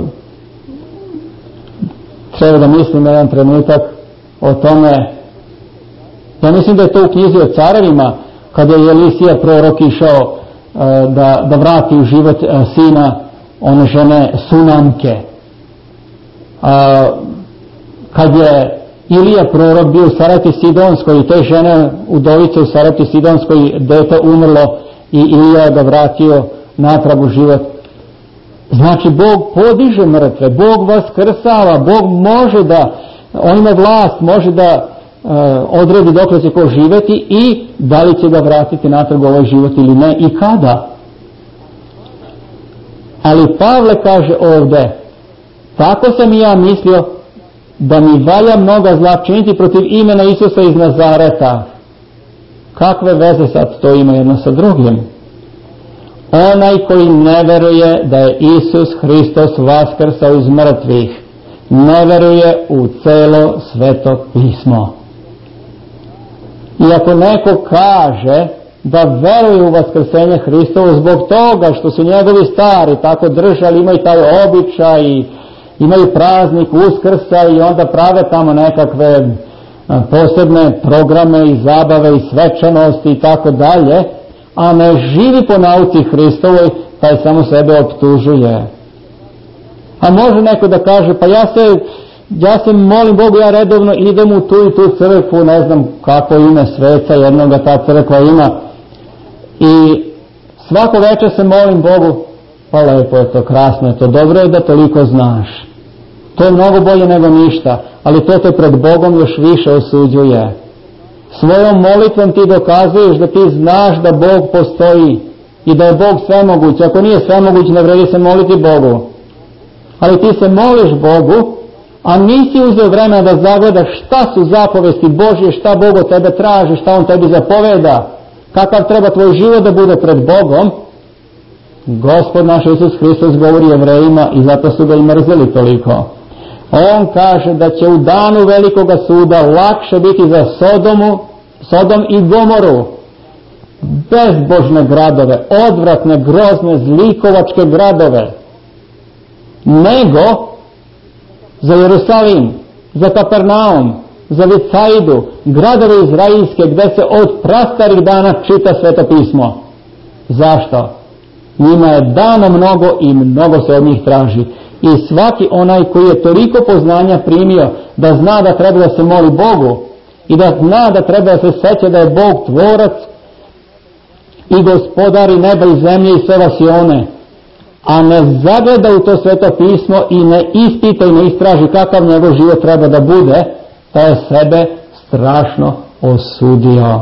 treba da mislim jedan trenutak o tome. Ja mislim da je to u knjizi o carevima, kada je Elisija prorok išao uh, da, da vrati u život uh, sina one žene Sunamke. Uh, kad je Ilija prorok bio u Sarepti Sidonskoj i te žene udovice u Sarepti Sidonskoj, dete umrlo i Ilija ga vratio natrag u život. Znači Bog podiže mrtve, Bog vaskrsava, Bog može da, on ima vlast, može da uh, odredi dokle će ko živjeti i da li će ga vratiti natrag ovaj život ili ne i kada. Ali Pavle kaže ovdje, tako sam i ja mislio da mi valja mnoga zla činiti protiv imena Isusa iz Nazareta. Kakve veze sad to ima jedno sa drugim? Onaj koji ne veruje da je Isus Hristos vaskrsao iz mrtvih, ne veruje u celo Sveto pismo. I ako neko kaže da veruje u vaskrsenje Hristovo zbog toga što su njegovi stari tako držali, imaju taj običaj, imaju praznik Uskrsa i onda prave tamo nekakve posebne programe i zabave i svečanosti i tako dalje, a ne živi po nauci Hristovoj, taj samo sebe optužuje. A može neko da kaže, pa ja se, ja se molim Bogu, ja redovno idem u tu i tu crkvu, ne znam kako ime sveca jednoga ta crkva ima, i svako večer se molim Bogu. Pa lepo je to, krasno je to, dobro je da toliko znaš. To je mnogo bolje nego ništa, ali to te pred Bogom još više osuđuje. Svojom molitvom ti dokazuješ da ti znaš da Bog postoji i da je Bog svemoguć. Ako nije svemoguć, ne vredi se moliti Bogu. Ali ti se moliš Bogu, a nisi uzeo vremena da zagledaš šta su zapovesti Božje, šta Bog od tebe traži, šta On tebi zapoveda, kakav treba tvoj život da bude pred Bogom. Gospod naš Isus Hristos govori Jevrejima i zato su ga i mrzeli toliko. On kaže da će u danu velikoga suda lakše biti za Sodomu, Sodom i Gomoru, bezbožne gradove, odvratne, grozne, zlikovačke gradove, nego za Jerusalim, za Kapernaum, za Vicaidu, gradove izraelske gdje se od prastarih dana čita Sveto pismo. Zašto? Njima je dano mnogo i mnogo se od njih traži. I svaki onaj koji je toliko poznanja primio da zna da treba da se moli Bogu i da zna da treba da se seća da je Bog tvorac i gospodari neba i zemlje i sve vasione, a ne zagleda u to Sveto pismo i ne ispita i ne istraži kakav njegov život treba da bude, to je sebe strašno osudio.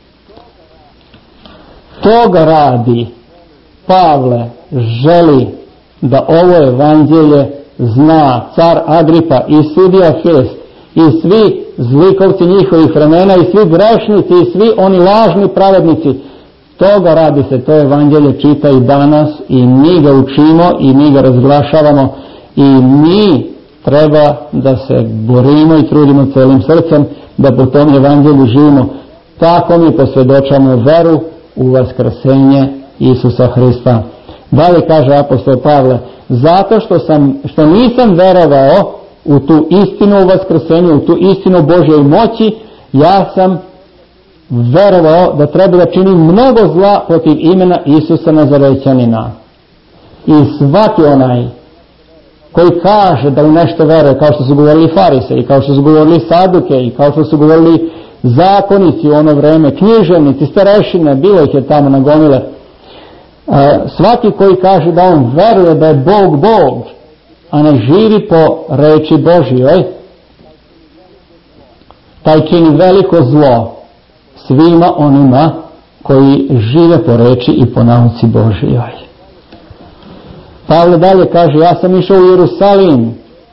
Toga radi Pavle želi da ovo evanđelje zna car Agripa i sudija Fest i svi zlikovci njihovih vremena i svi grešnici i svi oni lažni pravednici. Toga radi se, to evanđelje čita i danas i mi ga učimo i mi ga razglašavamo i mi treba da se borimo i trudimo celim srcem da po tom evanđelju živimo. Tako mi posvjedočamo veru u vaskrsenje Isusa Hrista. Dalje kaže apostol Pavle, zato što, sam, što nisam verovao u tu istinu u vaskrsenju, u tu istinu Božjoj moći, ja sam verovao da treba da činim mnogo zla protiv imena Isusa Nazarećanina. I svaki onaj koji kaže da u nešto veruje, kao što su govorili farise i kao što su govorili saduke i kao što su govorili zakonici u ono vreme, književnici, starešine, bilo ih je tamo nagomile. Svaki koji kaže da on veruje da je Bog Bog, a ne živi po reči Božjoj, taj čini veliko zlo svima onima koji žive po reči i po nauci Božjoj. Pavle dalje kaže, ja sam išao u Jerusalim,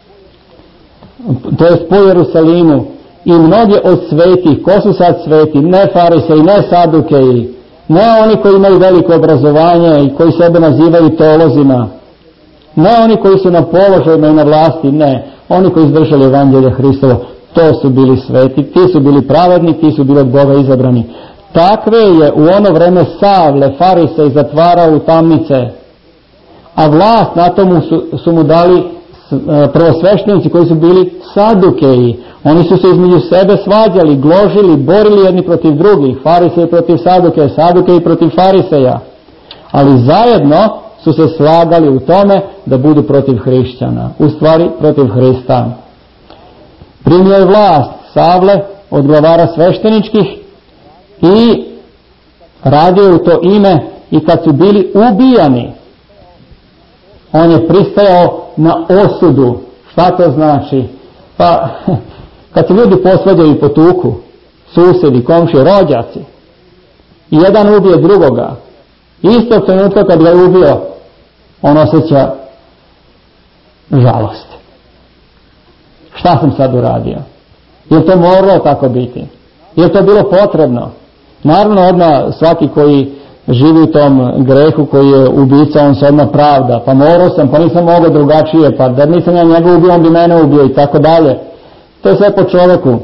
to jest po Jerusalimu, i mnoge od svetih, ko su sad sveti, ne farise i ne sadukeji, ne oni koji imaju veliko obrazovanje i koji sebe nazivaju teolozima, ne oni koji su na položajima i na vlasti, ne, oni koji izdržali evanđelje Hristovo, to su bili sveti, ti su bili pravedni, ti su bili od Boga izabrani. Takve je u ono vreme Savle, farise, i zatvarao u tamnice, a vlast na tomu su, su mu dali prvosveštenici koji su bili sadukeji. Oni su se između sebe svađali, gložili, borili jedni protiv drugih, farisej protiv sadukeja, sadukeji protiv fariseja, ali zajedno su se slagali u tome da budu protiv hrišćana, u stvari protiv Hrista. Primio je vlast Savle od glavara svešteničkih i radio u to ime, i kad su bili ubijani, on je pristajao na osudu. Šta to znači? Pa, kad se ljudi posvađaju i potuku, susjedi, komšije, rođaci, i jedan ubije drugoga, istog trenutka kad ga je ubio, on osjeća žalost. Šta sam sad uradio? Je to moralo tako biti? Je to bilo potrebno? Naravno, odmah svaki koji živi u tom grehu, koji je ubica, on se odmah pravda. Pa morao sam, pa nisam mogao drugačije, pa da nisam ja njega ubio, on bi mene ubio i tako dalje. To je sve po čovjeku.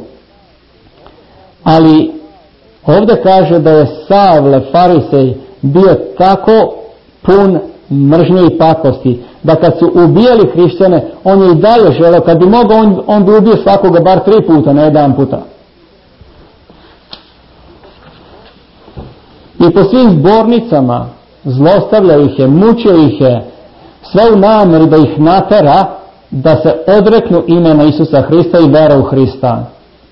Ali ovdje kaže da je Savle, farisej, bio tako pun mržnje i pakosti, da kad su ubijali hrišćane, on je i dalje želeo, kad bi mogao, on, on bi ubio svakoga bar tri puta, ne jedan puta. I po svim zbornicama zlostavljao ih je, mučio ih je, sve u nameri da ih natera da se odreknu imena Isusa Hrista i vere u Hrista.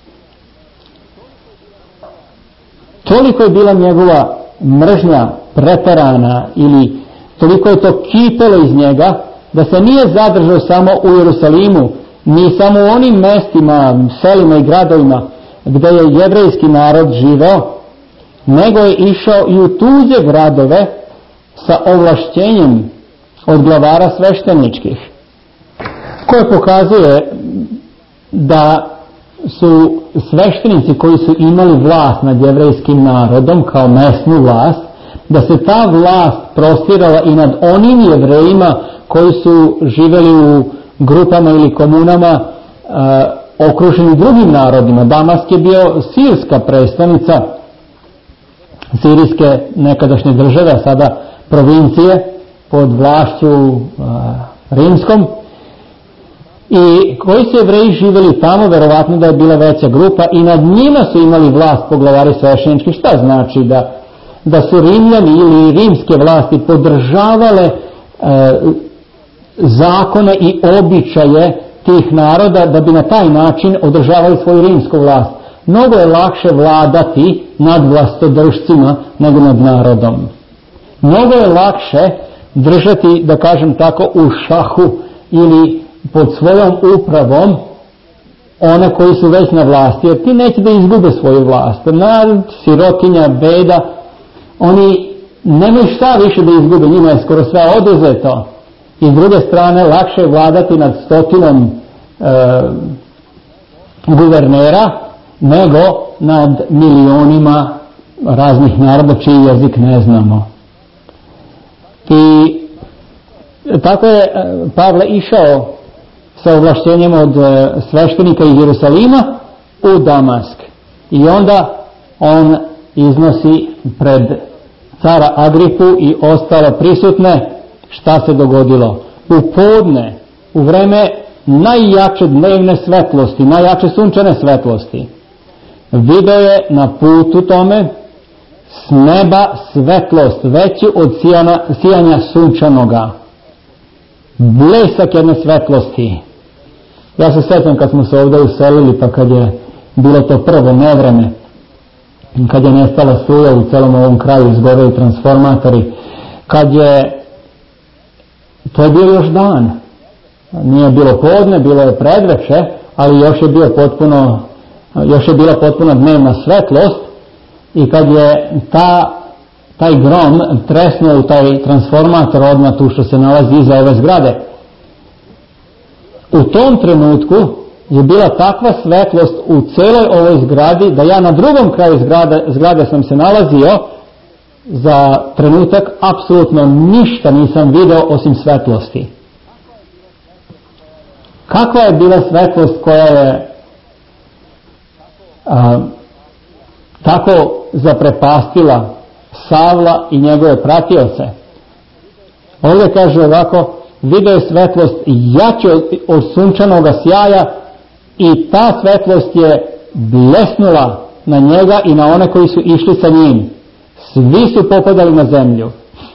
Toliko je bila njegova mržnja preterana ili toliko je to kipelo iz njega da se nije zadržao samo u Jerusalimu, ni samo u onim mestima, selima i gradovima gdje je jevrejski narod živeo, nego je išao i u tuđe gradove sa ovlašćenjem od glavara svešteničkih, koje pokazuje da su sveštenici koji su imali vlast nad jevrejskim narodom kao mesnu vlast, da se ta vlast prostirala i nad onim jevrejima koji su živjeli u grupama ili komunama e, okruženi drugim narodima. Damask je bio sirska predstavnica sirijske nekadašnje države, a sada provincije pod vlašću e, rimskom. I koji su jevreji živjeli tamo, verovatno da je bila veća grupa i nad njima su imali vlast poglavari sveštenički. Šta znači da, da su Rimljani ili rimske vlasti podržavale e, zakone i običaje tih naroda da bi na taj način održavali svoju rimsku vlast. Mnogo je lakše vladati nad vlastodržcima nego nad narodom. Mnogo je lakše držati, da kažem tako, u šahu ili pod svojom upravom one koji su već na vlasti, jer ti neće da izgube svoju vlast. Narod, sirotinja, beda, oni nemaju šta više da izgube, njima je skoro sve oduzeto. I s druge strane, lakše je vladati nad stotinom e, guvernera nego nad milionima raznih naroda čiji jezik ne znamo. I tako je Pavle išao sa ovlaštenjem od sveštenika iz Jerusalima u Damask. I onda on iznosi pred cara Agripu i ostale prisutne šta se dogodilo. U podne, u vreme najjače dnevne svetlosti, najjače sunčane svetlosti, video je na putu tome s neba svetlost veću od sijana, sijanja sunčanoga. Blesak jedne svetlosti. Ja se sjećam kad smo se ovdje uselili, pa kad je bilo to prvo nevreme, kad je nestala struja u celom ovom kraju, izgoreli transformatori, kad je, to je bio još dan, nije bilo podne, bilo je predveče, ali još je bio potpuno, još je bila potpuna dnevna svetlost i kad je ta, taj grom tresnuo u taj transformator odmah tu što se nalazi iza ove zgrade, u tom trenutku je bila takva svetlost u celoj ovoj zgradi da ja na drugom kraju zgrade, zgrade sam se nalazio, za trenutak apsolutno ništa nisam video osim svetlosti. Kakva je bila svetlost koja je a, tako zaprepastila Savla i njegove pratioce? Ovdje kaže ovako, video je svetlost jače od, od sunčanoga sjaja i ta svetlost je blesnula na njega i na one koji su išli sa njim. Svi su popadali na zemlju.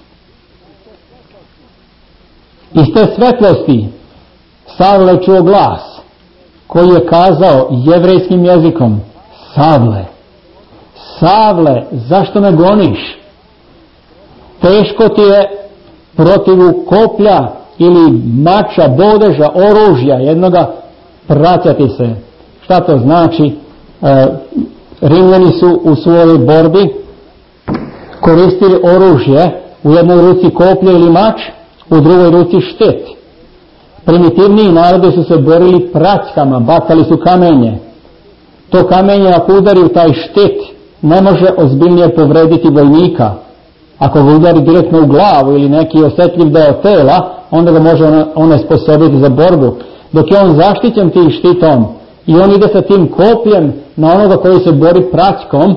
Iz te svetlosti Savle čuo glas koji je kazao jevrejskim jezikom: Savle, Savle, zašto me goniš? Teško ti je protivu koplja ili mača, bodeža, oružja jednoga praćati se. Šta to znači? E, Rimljani su u svojoj borbi koristili oružje, u jednoj ruci koplje ili mač, u drugoj ruci štit. Primitivniji narodi su se borili praćkama, bacali su kamenje. To kamenje ako udari u taj štit, ne može ozbiljnije povrediti vojnika. Ako ga udari direktno u glavu ili neki osjetljiv deo tela, onda ga može onesposobiti za borbu. Dok je on zaštićen tim štitom i on ide sa tim kopljem na onoga koji se bori praćkom,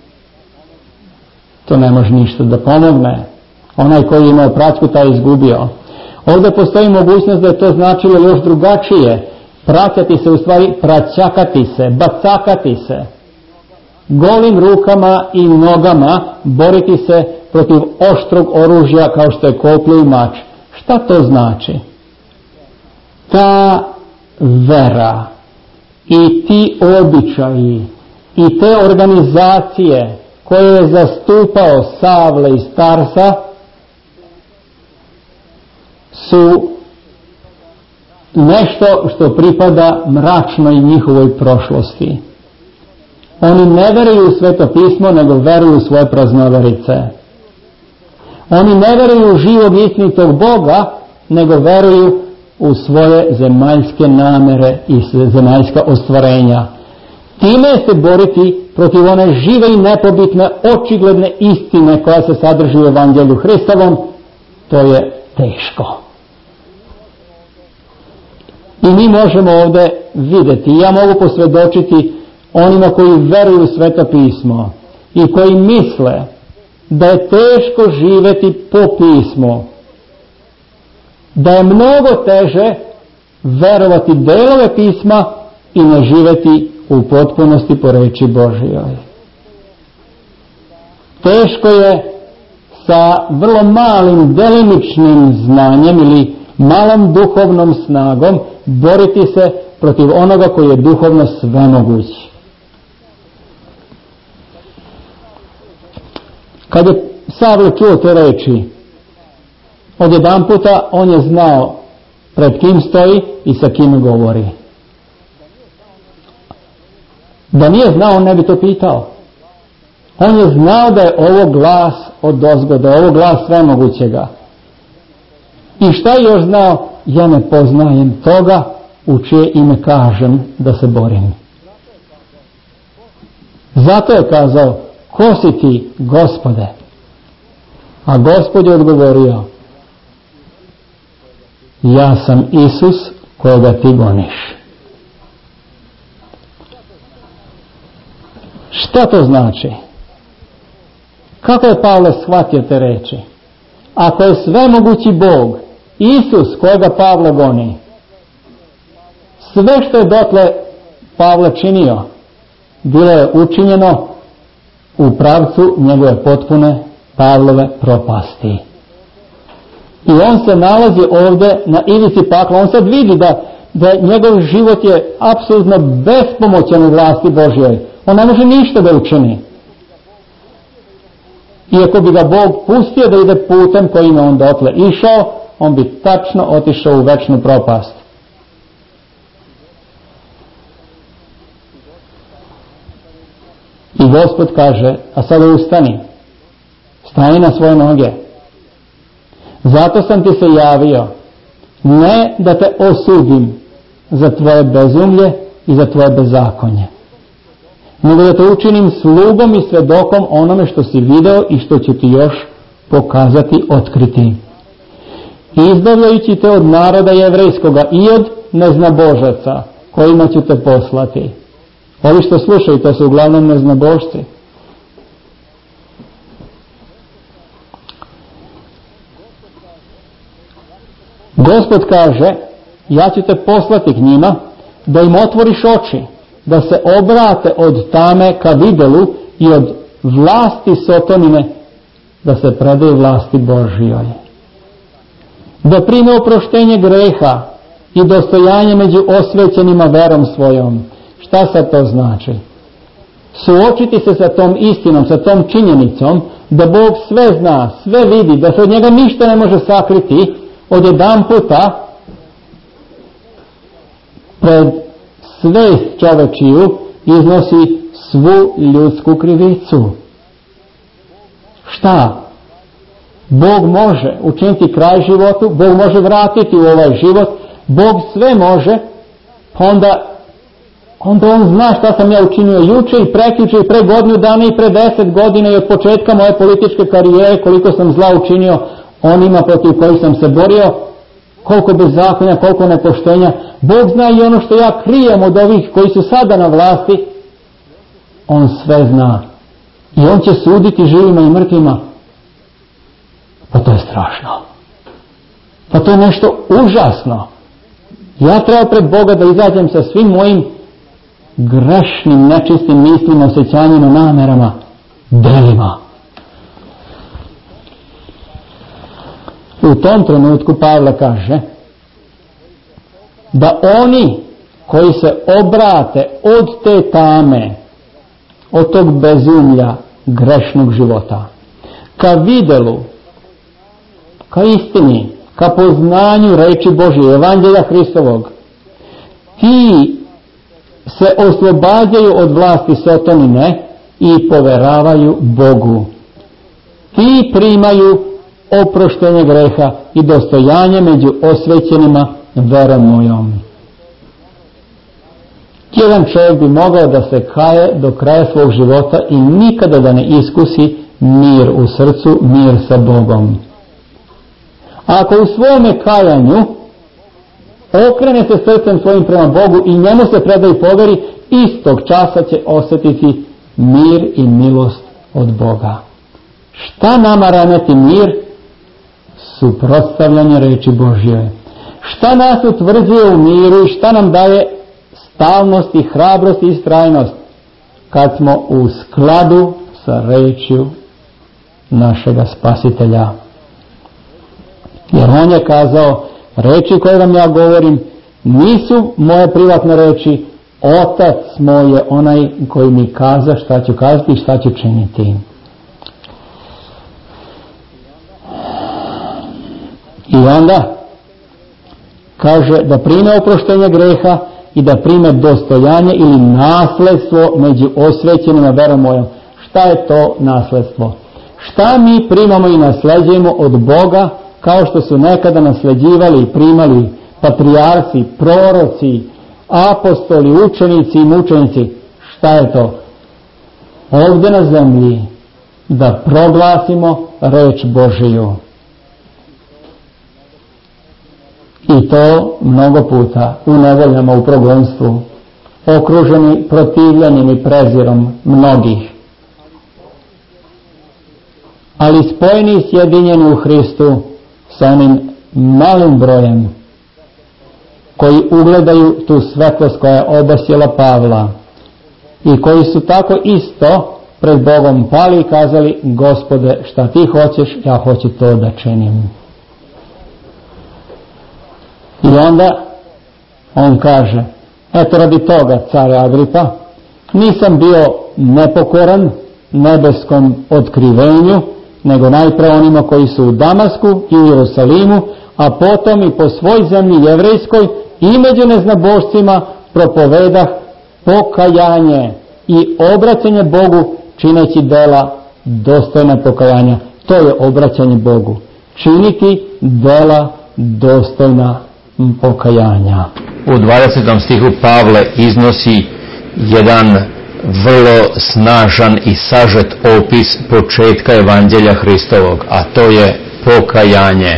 to ne može ništa da pomogne. Onaj koji je imao praćku, taj je izgubio. Ovdje postoji mogućnost da je to značilo još drugačije. Praćati se, u stvari praćakati se, bacakati se. Golim rukama i nogama boriti se protiv oštrog oružja kao što je koplje i mač. Šta to znači? Ta vera i ti običaji i te organizacije koje je zastupao Savle iz Tarsa su nešto što pripada mračnoj njihovoj prošlosti. Oni ne veruju u Sveto pismo, nego veruju u svoje praznoverice. Oni ne veruju u živog istinitog Boga, nego veruju u svoje zemaljske namere i zemaljska ostvarenja. Time se boriti protiv one žive i nepobitne, očigledne istine koja se sadrži u Evangeliju Hristovom, to je teško. I mi možemo ovdje vidjeti, ja mogu posvjedočiti onima koji veruju u Sveto pismo i koji misle da je teško živjeti po pismu, da je mnogo teže verovati delove pisma i ne živjeti u potpunosti po reči Božjoj. Teško je sa vrlo malim delimičnim znanjem ili malom duhovnom snagom boriti se protiv onoga koji je duhovno svemoguć. Kad je Savle čuo te reči, odjedanputa on je znao pred kim stoji i sa kim govori. Da nije znao, on ne bi to pitao. On je znao da je ovo glas odozgo, da je ovo glas svemogućega. I šta je još znao? Ja ne poznajem toga u čije ime kažem da se borim. Zato je kazao, ko si ti, Gospode? A Gospod je odgovorio, ja sam Isus kojega ti goniš. Šta to znači? Kako je Pavle shvatio te reči? Ako je svemogući Bog, Isus kojega Pavle goni, sve što je dotle Pavle činio, bilo je učinjeno u pravcu njegove potpune Pavlove propasti. I on se nalazi ovdje na ivici pakla. On sad vidi da, da njegov život je apsolutno bespomoćan u vlasti Božjoj. On ne može ništa da učini. Iako bi ga Bog pustio da ide putem kojim je on dotle išao, on bi tačno otišao u večnu propast. I Gospod kaže, a sada ustani, stani na svoje noge. Zato sam ti se javio, ne da te osudim za tvoje bezumlje i za tvoje bezakonje, nego da te učinim slugom i svedokom onome što si video i što će ti još pokazati, otkriti. Izbavljajući te od naroda jevrejskoga i od neznabožaca kojima ću te poslati. Ovi što slušaju, to su uglavnom neznabožci. Gospod kaže, ja ću te poslati k njima, da im otvoriš oči, da se obrate od tame ka videlu i od vlasti sotonine, da se predaju vlasti Božjoj. Da prime oproštenje greha i dostojanje među osvećenima verom svojom. Šta sad to znači? Suočiti se sa tom istinom, sa tom činjenicom, da Bog sve zna, sve vidi, da se od njega ništa ne može sakriti, odjedanputa pred svest čovečiju iznosi svu ljudsku krivicu. Šta? Bog može učiniti kraj životu, Bog može vratiti u ovaj život, Bog sve može, onda onda on zna šta sam ja učinio juče i prekjuče i pre godinu dana i pre deset godina i od početka moje političke karijere, koliko sam zla učinio onima protiv kojih sam se borio, koliko bezakonja, koliko nepoštenja. Bog zna i ono što ja krijem od ovih koji su sada na vlasti. On sve zna. I on će suditi živima i mrtvima. Pa to je strašno. Pa to je nešto užasno. Ja treba pred Boga da izađem sa svim mojim grešnim, nečistim mislima, osjećanjima, namerama, delima. U tom trenutku Pavle kaže da oni koji se obrate od te tame, od tog bezumlja grešnog života, ka videlu, ka istini, ka poznanju reči Božje, evanđelja Hristovog, ti se oslobađaju od vlasti sotonine i poveravaju Bogu. Ti primaju oproštenje greha i dostojanje među osvećenima verom mojom. Jedan čovjek bi mogao da se kaje do kraja svog života i nikada da ne iskusi mir u srcu, mir sa Bogom. Ako u svome kajanju okrene se srcem svojim prema Bogu i njemu se preda i poveri, istog časa će osjetiti mir i milost od Boga. Šta nama raneti mir? Suprotstavljanje reči Božje. Šta nas utvrđuje u miru i šta nam daje stalnost i hrabrost i istrajnost? Kad smo u skladu sa rečju našega Spasitelja. Jer on je kazao, reči koje vam ja govorim nisu moje privatne reči, Otac moj je onaj koji mi kaza šta ću kazati i šta ću činiti. I onda kaže da prime oproštenje greha i da prime dostojanje ili nasledstvo među osvećenima verom mojom. Šta je to nasledstvo? Šta mi primamo i nasleđujemo od Boga kao što su nekada nasleđivali i primali patrijarsi, proroci, apostoli, učenici i mučenici? Šta je to? Ovdje na zemlji da proglasimo reč Božiju. I to mnogo puta u nevoljama, u progonstvu, okruženi protivljenjem i prezirom mnogih. Ali spojeni i sjedinjeni u Hristu sa onim malim brojem koji ugledaju tu svetlost koja je obasjela Pavla i koji su tako isto pred Bogom pali i kazali, Gospode, šta ti hoćeš, ja hoću to da činim. I onda on kaže, eto radi toga, care Agripa, nisam bio nepokoran nebeskom otkrivenju, nego najpre onima koji su u Damasku i u Jerusalimu, a potom i po svoj zemlji jevrejskoj i među neznabošcima propovedah pokajanje i obraćanje Bogu, čineći dela dostojna pokajanja. To je obraćanje Bogu. Činiti dela dostojna pokajanja. U dvadesetom stihu Pavle iznosi jedan vrlo snažan i sažet opis početka evanđelja Hristovog, a to je pokajanje.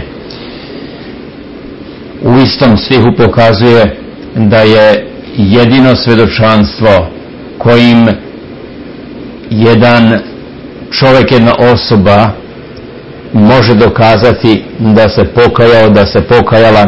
U istom stihu pokazuje da je jedino svjedočanstvo kojim jedan čovjek, jedna osoba može dokazati da se pokajao, da se pokajala,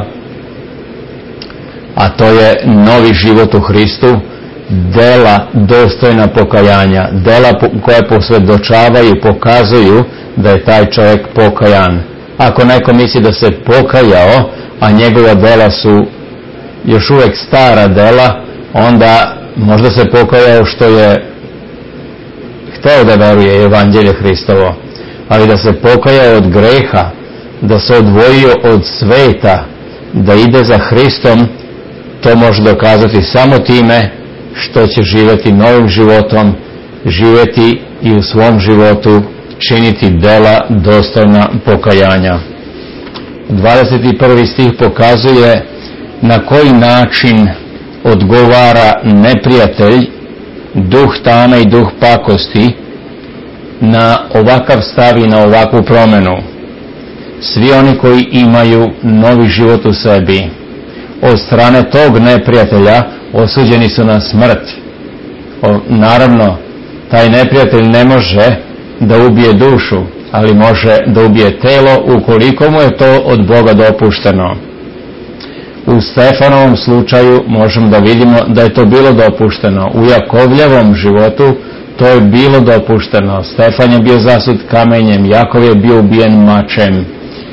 a to je novi život u Hristu, dela dostojna pokajanja, dela koje posvjedočavaju, pokazuju da je taj čovjek pokajan. Ako neko misli da se pokajao, a njegova dela su još uvijek stara dela, onda možda se pokajao što je hteo da veruje evanđelje Hristovo, ali da se pokajao od greha, da se odvojio od sveta, da ide za Hristom, to može dokazati samo time što će živjeti novim životom, živjeti i u svom životu činiti dela dostojna pokajanja. dvadeset prvi stih pokazuje na koji način odgovara neprijatelj, duh tame i duh pakosti, na ovakav stav i na ovakvu promjenu. Svi oni koji imaju novi život u sebi, od strane tog neprijatelja osuđeni su na smrt. O, naravno, taj neprijatelj ne može da ubije dušu, ali može da ubije telo ukoliko mu je to od Boga dopušteno. U Stefanovom slučaju možemo da vidimo da je to bilo dopušteno. U Jakovljevom životu to je bilo dopušteno. Stefan je bio zasut kamenjem, Jakov je bio ubijen mačem.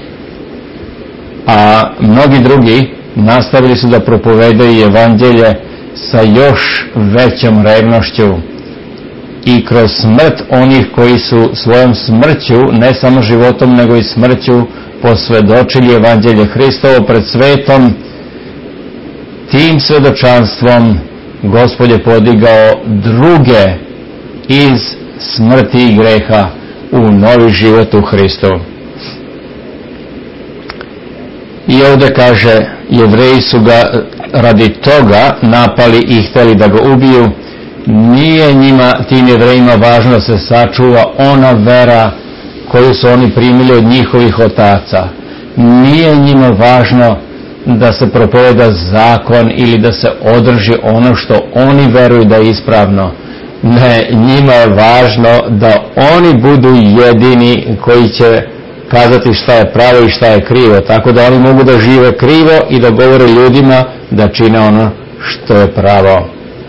A mnogi drugi nastavili su da propovedaju evanđelje sa još većom revnošću i kroz smrt onih koji su svojom smrću, ne samo životom nego i smrću, posvedočili evanđelje Hristovo pred svetom. Tim svedočanstvom Gospod je podigao druge iz smrti i greha u novi život u Hristu. I ovdje kaže, Jevreji su ga radi toga napali i htjeli da ga ubiju. Nije njima, tim Jevrejima, važno da se sačuva ona vera koju su oni primili od njihovih otaca. Nije njima važno da se propoveda zakon ili da se održi ono što oni veruju da je ispravno. Ne, njima je važno da oni budu jedini koji će kazati šta je pravo i šta je krivo, tako da oni mogu da žive krivo i da govore ljudima da čine ono što je pravo.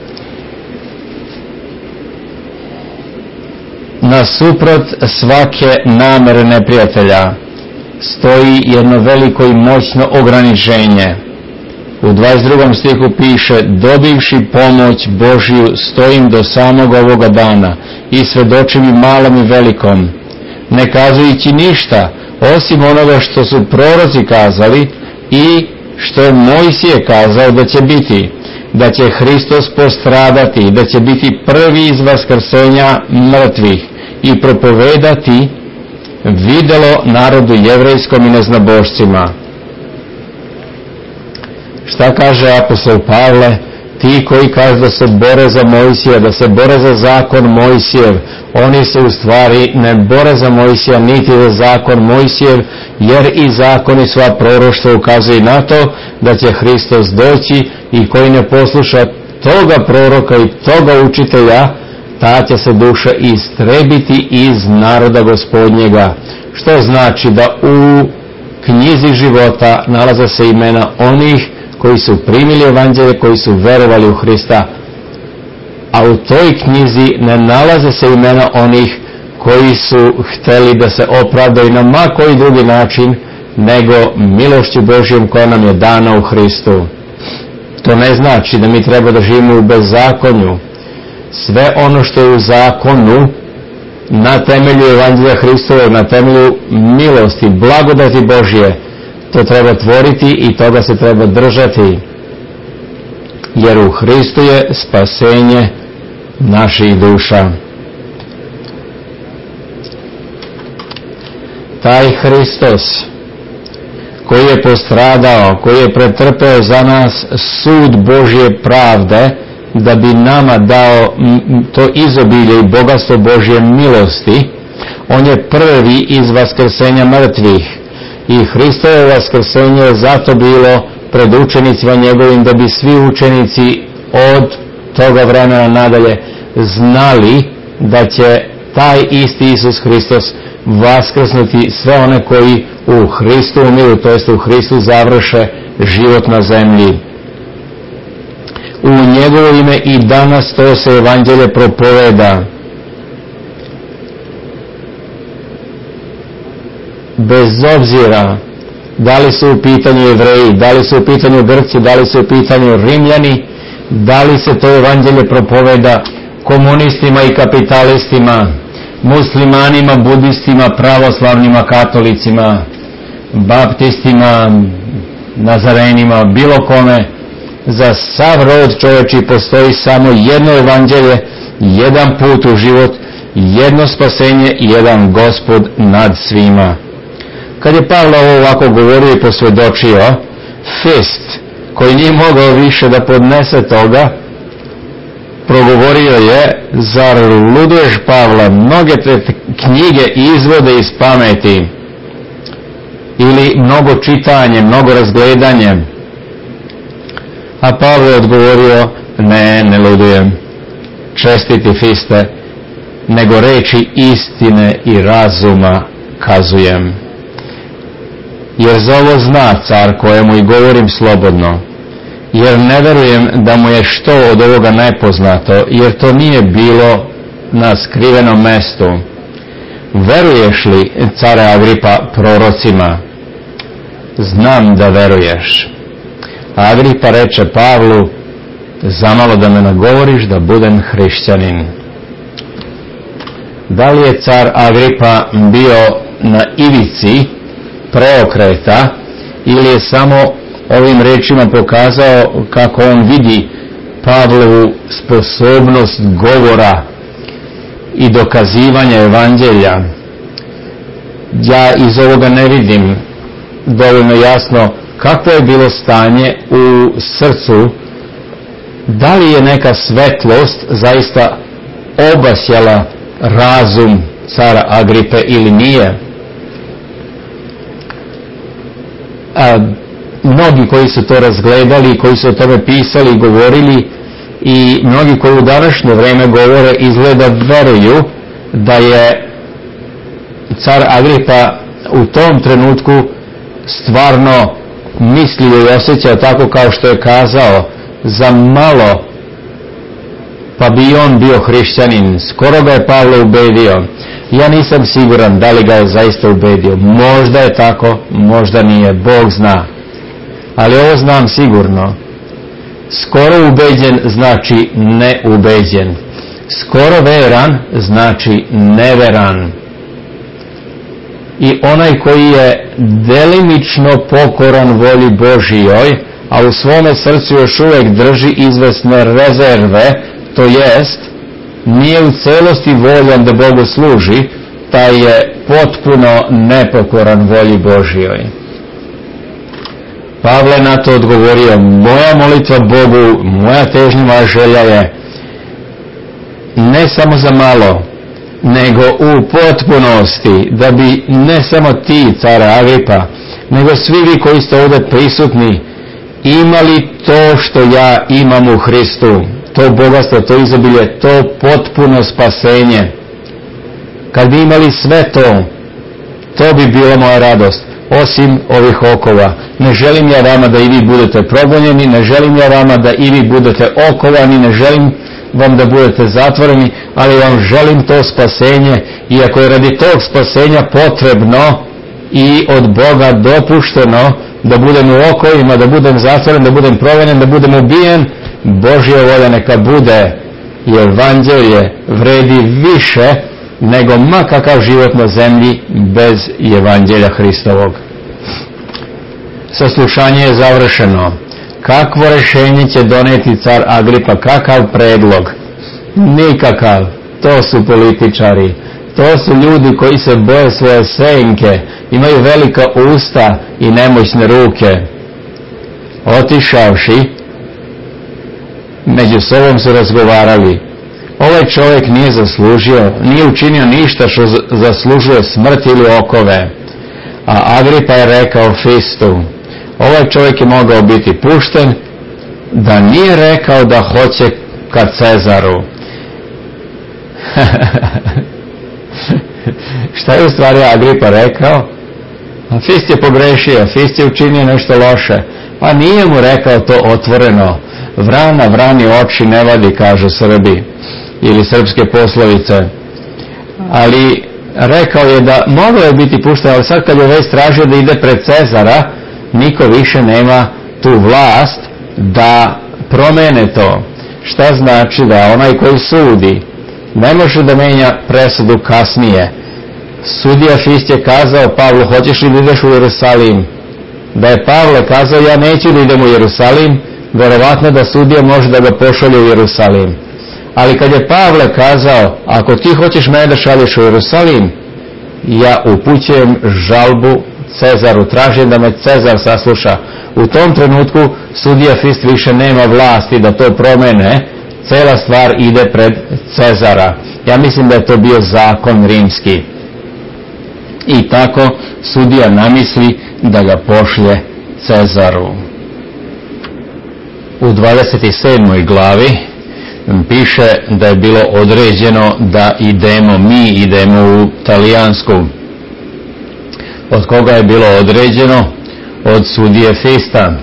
Nasuprot svake namere neprijatelja stoji jedno veliko i moćno ograničenje. U dvadeset drugom stihu piše: dobivši pomoć Božju stojim do samog ovoga dana i svedočim i malom i velikom, ne kazujući ništa osim onoga što su proroci kazali i što je Mojsije kazao da će biti, da će Hristos postradati, da će biti prvi iz vaskrsenja mrtvih i propovedati videlo narodu jevrejskom i neznabošcima. Šta kaže apostol Pavle? Ti koji kažu da se bore za Mojsija, da se bore za zakon Mojsijev, oni se u stvari ne bore za Mojsija niti za zakon Mojsijev, jer i zakon i sva proroštva ukazuju na to da će Hristos doći, i koji ne posluša toga proroka i toga učitelja, ta će se duša istrebiti iz naroda Gospodnjega. Što znači da u knjizi života nalaze se imena onih koji su primili evanđelje, koji su verovali u Hrista, a u toj knjizi ne nalaze se imena onih koji su hteli da se opravdaju na ma koji drugi način nego milošću Božjom koja nam je dana u Hristu. To ne znači da mi treba da živimo u bezakonju. Sve ono što je u zakonu na temelju evanđelja Hristova, na temelju milosti, blagodati Božje, to treba tvoriti i toga se treba držati, jer u Hristu je spasenje naših duša. Taj Hristos koji je postradao, koji je pretrpeo za nas sud Božje pravde, da bi nama dao to izobilje i bogatstvo Božje milosti, on je prvi iz vaskrsenja mrtvih. I Hristovo vaskrsenje je zato bilo pred učenicima njegovim, da bi svi učenici od toga vremena nadalje znali da će taj isti Isus Hristos vaskrsnuti sve one koji u Hristu umiru, to jest u Hristu završe život na zemlji. U njegovo ime i danas to se evanđelje propoveda. Bez obzira da li su u pitanju Jevreji, da li su u pitanju Grci, da li su u pitanju Rimljani, da li se to evanđelje propoveda komunistima i kapitalistima, muslimanima, budistima, pravoslavnima, katolicima, baptistima, nazarenima, bilo kome, za sav rod čovječi postoji samo jedno evanđelje, jedan put u život, jedno spasenje i jedan Gospod nad svima. Kad je Pavle ovo ovako govorio i posvjedočio, fist, koji nije mogao više da podnese toga, progovorio je: zar luduješ, Pavle, mnoge te knjige izvode iz pameti, ili mnogo čitanje, mnogo razgledanje? A Pavle je odgovorio: ne, ne ludujem, čestiti Fiste, nego reči istine i razuma kazujem. Jer za ovo zna car kojemu i govorim slobodno, jer ne verujem da mu je što od ovoga nepoznato, jer to nije bilo na skrivenom mestu. Veruješ li, care Agripa, prorocima? Znam da veruješ. Agripa reče Pavlu: zamalo da me nagovoriš da budem hrišćanin. Da li je car Agripa bio na ivici preokreta, ili je samo ovim rečima pokazao kako on vidi Pavlovu sposobnost govora i dokazivanja evanđelja? Ja iz ovoga ne vidim dovoljno jasno kakvo je bilo stanje u srcu. Da li je neka svetlost zaista obasjala razum cara Agripe ili nije? A, mnogi koji su to razgledali, koji su o tome pisali i govorili, i mnogi koji u današnje vreme govore, izgleda veruju da je car Agripa u tom trenutku stvarno mislio i osjećao tako kao što je kazao: za malo pa bi i on bio hrišćanin. Skoro ga je Pavle ubedio. Ja nisam siguran da li ga je zaista ubedio. Možda je tako, možda nije, Bog zna. Ali ovo znam sigurno: skoro ubeđen znači neubeđen. Skoro veran znači neveran. I onaj koji je delimično pokoran volji Božijoj, a u svome srcu još uvijek drži izvesne rezerve, to jest nije u celosti voljan da Bogu služi, taj je potpuno nepokoran volji Božijoj. Pavle na to odgovorio: moja molitva Bogu, moja težnja, moja želja je ne samo za malo, nego u potpunosti, da bi ne samo ti, care Agripa, nego svi vi koji ste ovdje prisutni, imali to što ja imam u Hristu, to bogatstvo, to izobilje, to potpuno spasenje. Kad bi imali sve to, to bi bila moja radost. Osim ovih okova, ne želim ja vama da i vi budete progonjeni, ne želim ja vama da i vi budete okovani, ne želim vam da budete zatvoreni, ali vam želim to spasenje, iako je radi tog spasenja potrebno i od Boga dopušteno da budem u okovima, da budem zatvoren, da budem progonjen, da budem ubijen. Božja volja neka bude, jer evanđelje vredi više nego ma kakav život na zemlji bez evanđelja Hristovog. Saslušanje je završeno. Kakvo rješenje će doneti car Agripa? Kakav predlog? Nikakav. To su političari. To su ljudi koji se boje svoje senke, imaju velika usta i nemoćne ruke. Otišavši, među sobom su razgovarali: ovaj čovjek nije zaslužio, nije učinio ništa što zaslužuje smrt ili okove. A Agripa je rekao Fistu: ovaj čovjek je mogao biti pušten da nije rekao da hoće ka Cezaru. Šta je u stvari Agripa rekao? A Fist je pogrešio, Fist je učinio nešto loše. Pa nije mu rekao to otvoreno. Vrana vrani oči ne vadi, kažu Srbi, ili srpske poslovice. Ali rekao je da moglo je biti pušten, ali sad kad je već tražio da ide pred Cezara, niko više nema tu vlast da promene to. Šta znači da onaj koji sudi ne može da menja presudu kasnije? Sudija Fist je kazao Pavlu: hoćeš li da ideš u Jerusalim? Da je Pavle kazao: ja neću da idem u Jerusalim, verovatno da sudija može da ga pošalje u Jerusalim. Ali kad je Pavle kazao: ako ti hoćeš mene da šalješ u Jerusalim, ja upućujem žalbu Cezaru, tražim da me Cezar sasluša. U tom trenutku sudija Fist više nema vlasti da to promene, cela stvar ide pred Cezara. Ja mislim da je to bio zakon rimski. I tako sudija namisli da ga pošlje Cezaru. U dvadeset sedmoj glavi piše da je bilo određeno da idemo, mi idemo u Talijansku. Od koga je bilo određeno? Od sudije Fista.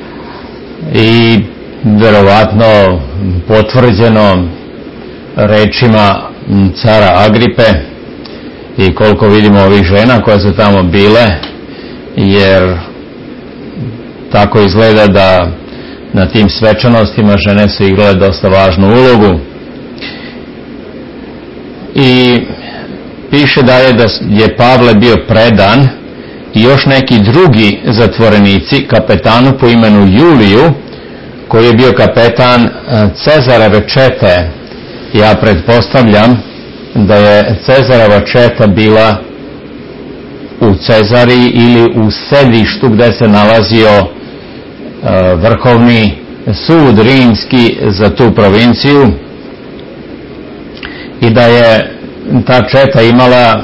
I verovatno potvrđeno rečima cara Agripe i koliko vidimo ovih žena koje su tamo bile, jer tako izgleda da na tim svečanostima žene su igrale dosta važnu ulogu. I piše dalje da je Pavle bio predan i još neki drugi zatvorenici kapetanu po imenu Juliju, koji je bio kapetan Cezareve čete. Ja pretpostavljam da je Cezareva četa bila u Cezariji ili u sedištu gde se nalazio vrhovni sud rimski za tu provinciju, i da je ta četa imala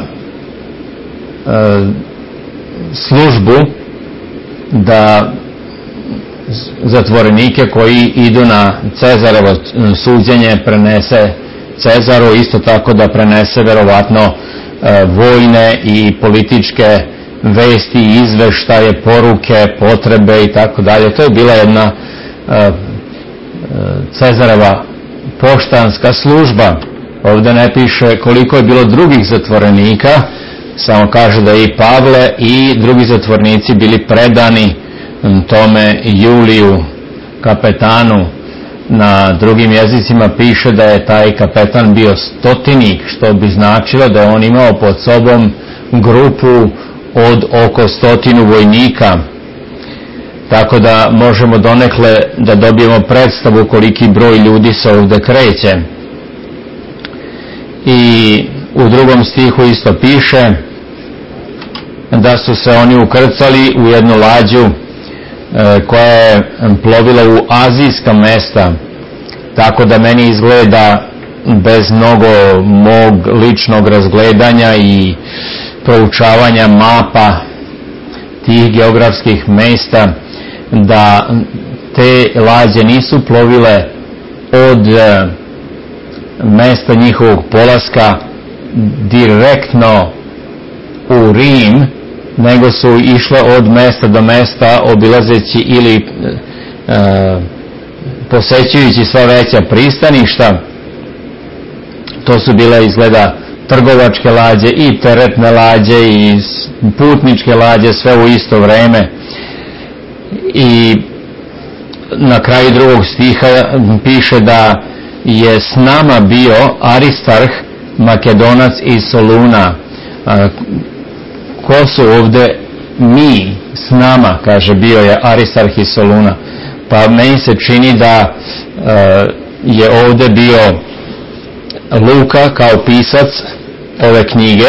službu da zatvorenike koji idu na Cezarevo suđenje prenese Cezaru, isto tako da prenese verovatno vojne i političke vesti, izveštaje, poruke, potrebe i tako dalje. To je bila jedna Cezareva poštanska služba. Ovdje ne piše koliko je bilo drugih zatvorenika, samo kaže da i Pavle i drugi zatvornici bili predani tome Juliju, kapetanu. Na drugim jezicima piše da je taj kapetan bio stotinik, što bi značilo da je on imao pod sobom grupu od oko stotinu vojnika. Tako da možemo donekle da dobijemo predstavu koliki broj ljudi se ovdje kreće. I u drugom stihu isto piše da su se oni ukrcali u jednu lađu koja je plovila u azijska mesta, tako da meni izgleda, bez mnogo mog ličnog razgledanja i proučavanja mapa tih geografskih mesta, da te lađe nisu plovile od mesta njihovog polaska direktno u Rim, nego su išle od mesta do mesta, obilazeći ili e, posećujući sva veća pristaništa. To su bile izgleda trgovačke lađe i teretne lađe i putničke lađe, sve u isto vreme. I na kraju drugog stiha piše da je s nama bio Aristarh, Makedonac iz Soluna. A, ko su ovdje mi? S nama, kaže, bio je Aristarh iz Soluna. Pa meni se čini da e, je ovdje bio Luka kao pisac ove knjige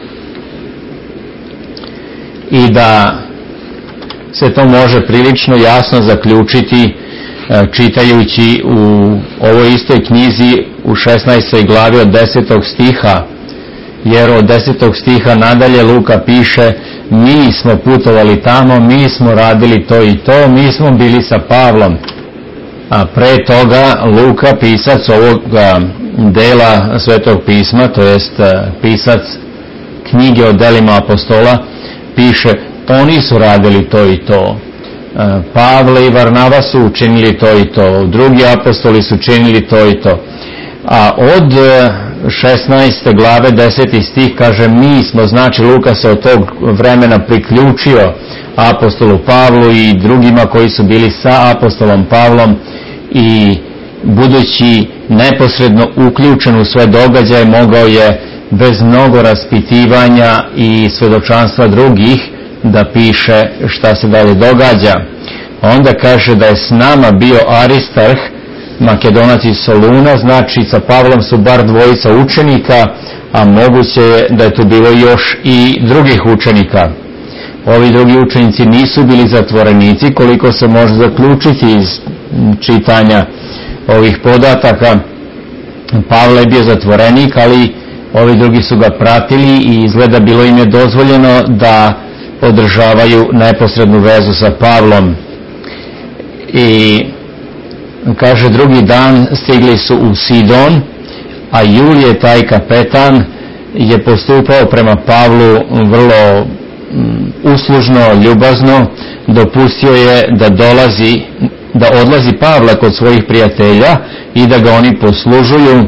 i da se to može prilično jasno zaključiti e, čitajući u ovoj istoj knjizi u šesnaestoj glavi od desetog stiha, jer od desetog stiha nadalje Luka piše: mi smo putovali tamo, mi smo radili to i to, mi smo bili sa Pavlom. A pre toga Luka, pisac ovog dela Svetog pisma, to jest pisac knjige o delima apostola, piše: oni su radili to i to, Pavle i Varnava su učinili to i to, drugi apostoli su učinili to i to. A od šesnaeste glave deseti stih kaže: mi smo, znači Luka se od tog vremena priključio apostolu Pavlu i drugima koji su bili sa apostolom Pavlom, i budući neposredno uključen u sve događaje, mogao je bez mnogo raspitivanja i svedočanstva drugih da piše šta se dalje događa. Onda kaže da je s nama bio Aristarh, Makedonac iz Soluna, znači sa Pavlom su bar dvojica učenika, a moguće je da je tu bilo još i drugih učenika. Ovi drugi učenici nisu bili zatvorenici, koliko se može zaključiti iz čitanja ovih podataka. Pavle je bio zatvorenik, ali ovi drugi su ga pratili i izgleda bilo im je dozvoljeno da održavaju neposrednu vezu sa Pavlom. I kaže, drugi dan stigli su u Sidon, a Julije, taj kapetan, je postupao prema Pavlu vrlo uslužno, ljubazno. Dopustio je da dolazi, da odlazi Pavla kod svojih prijatelja i da ga oni poslužuju,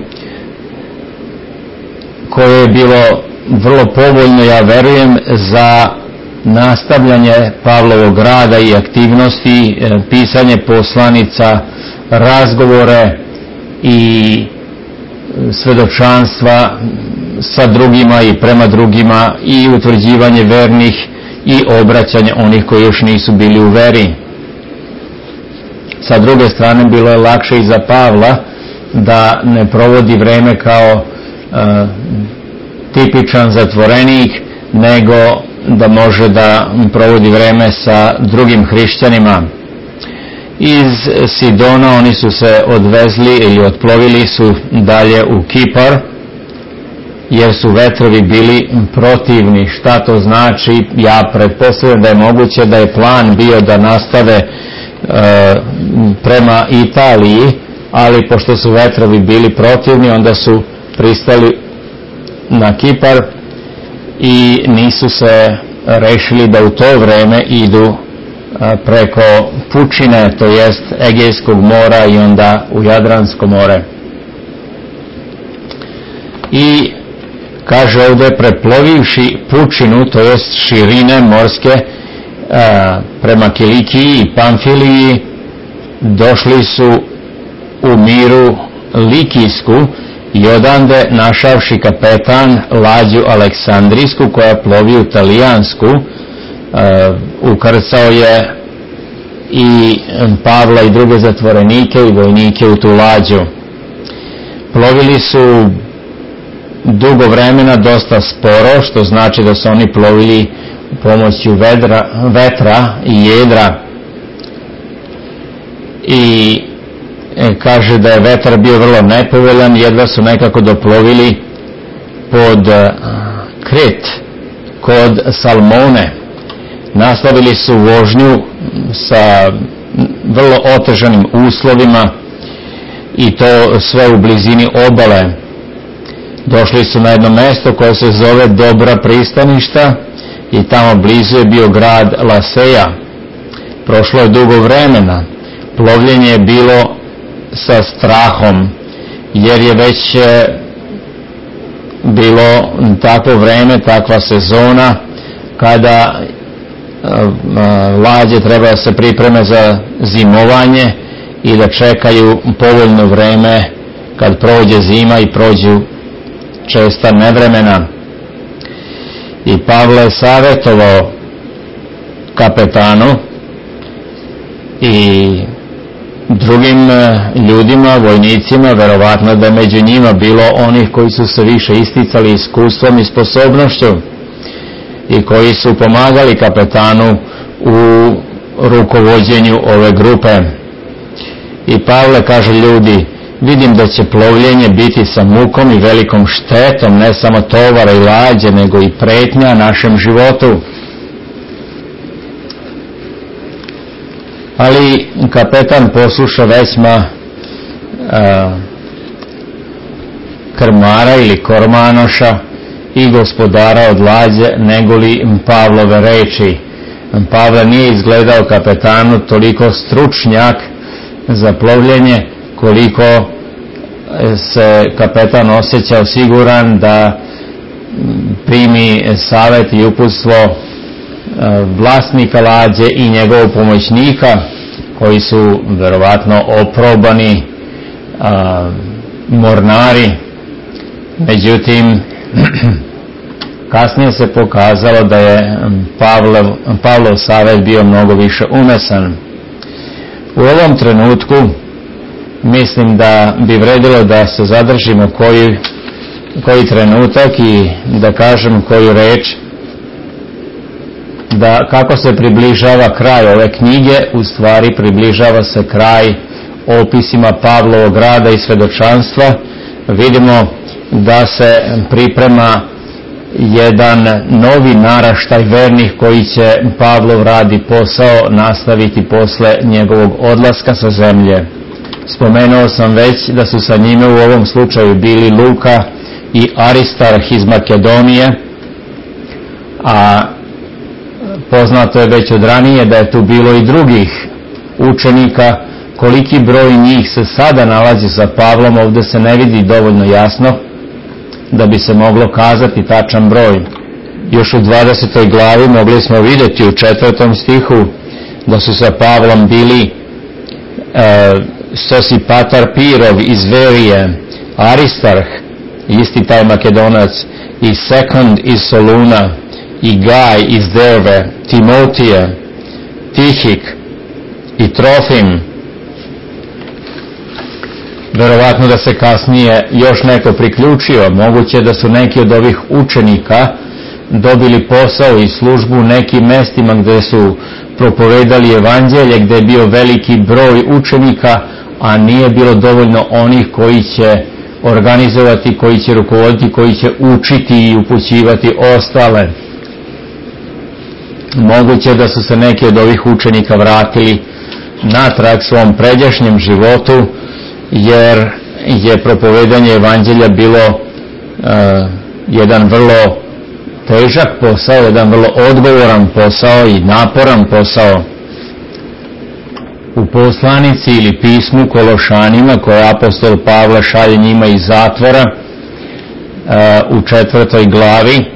koje je bilo vrlo povoljno, ja verujem, za nastavljanje Pavlovog rada i aktivnosti, pisanje poslanica, razgovore i svedočanstva sa drugima i prema drugima i utvrđivanje vernih i obraćanje onih koji još nisu bili u veri. Sa druge strane, bilo je lakše i za Pavla da ne provodi vreme kao e, tipičan zatvorenik, nego da može da provodi vreme sa drugim hrišćanima. Iz Sidona oni su se odvezli ili otplovili su dalje u Kipar, jer su vetrovi bili protivni. Šta to znači? Ja pretpostavljam da je moguće da je plan bio da nastave e, prema Italiji, ali pošto su vetrovi bili protivni, onda su pristali na Kipar i nisu se rešili da u to vreme idu preko pučine, to jest Egejskog mora i onda u Jadransko more. I kaže ovdje, preplovivši pučinu, to jest širine morske, prema Kilikiji i Pamfiliji, došli su u Miru Likijsku i odande, našavši kapetan lađu Aleksandrijsku koja plovi u Talijansku, ukrcao je i Pavla i druge zatvorenike i vojnike u tu lađu. Plovili su dugo vremena dosta sporo, što znači da su oni plovili pomoću vedra, vetra i jedra. I kaže da je vetar bio vrlo nepovoljan, jedva su nekako doplovili pod Kret, kod Salmone. Nastavili su vožnju sa vrlo otežanim uslovima i to sve u blizini obale. Došli su na jedno mesto koje se zove Dobra pristaništa i tamo blizu je bio grad Laseja. Prošlo je dugo vremena. Plovljenje je bilo sa strahom, jer je već bilo takvo vreme, takva sezona kada lađe treba da se pripreme za zimovanje i da čekaju povoljno vreme kad prođe zima i prođu česta nevremena. I Pavle je savjetovao kapetanu i drugim ljudima, vojnicima, verovatno da među njima bilo onih koji su se više isticali iskustvom i sposobnošću i koji su pomagali kapetanu u rukovođenju ove grupe. I Pavle kaže, ljudi, vidim da će plovljenje biti sa mukom i velikom štetom, ne samo tovara i lađe, nego i pretnja našem životu. Ali kapetan posluša većma a, krmara ili kormanoša i gospodara od lađe, negoli Pavlove reči. Pavle nije izgledao kapetanu toliko stručnjak za plovljenje, koliko se kapetan osjećao siguran da primi savjet i uputstvo vlasnika lađe i njegovog pomoćnika, koji su verovatno oprobani a, mornari. Međutim, kasnije se pokazalo da je Pavlov, Pavlov savjet bio mnogo više umesan. U ovom trenutku mislim da bi vredilo da se zadržimo koji, koji trenutak i da kažem koju reč da kako se približava kraj ove knjige, u stvari približava se kraj opisima Pavlovog rada i svedočanstva. Vidimo da se priprema jedan novi naraštaj vernih koji će Pavlov rad i posao nastaviti posle njegovog odlaska sa zemlje. Spomenuo sam već da su sa njime u ovom slučaju bili Luka i Aristarh iz Makedonije, a poznato je već od ranije da je tu bilo i drugih učenika. Koliki broj njih se sada nalazi sa Pavlom ovdje se ne vidi dovoljno jasno da bi se moglo kazati tačan broj. Još u dvadesetoj glavi mogli smo vidjeti u četvrtom stihu da su sa Pavlom bili e, Sosipatar Pirov iz Verije, Aristarh, isti taj Makedonac, i Sekund iz Soluna, i Gaj iz Derve, Timotije, Tihik i Trofim. Verovatno da se kasnije još neko priključio. Moguće da su neki od ovih učenika dobili posao i službu u nekim mestima gdje su propovedali evanđelje, gdje je bio veliki broj učenika, a nije bilo dovoljno onih koji će organizovati, koji će rukovoditi, koji će učiti i upućivati ostale. Moguće da su se neki od ovih učenika vratili natrag svom pređašnjem životu, jer je propovedanje evanđelja bilo uh, jedan vrlo težak posao, jedan vrlo odgovoran posao i naporan posao. U poslanici ili pismu Kološanima koje apostol Pavle šalje njima iz zatvora uh, u četvrtoj glavi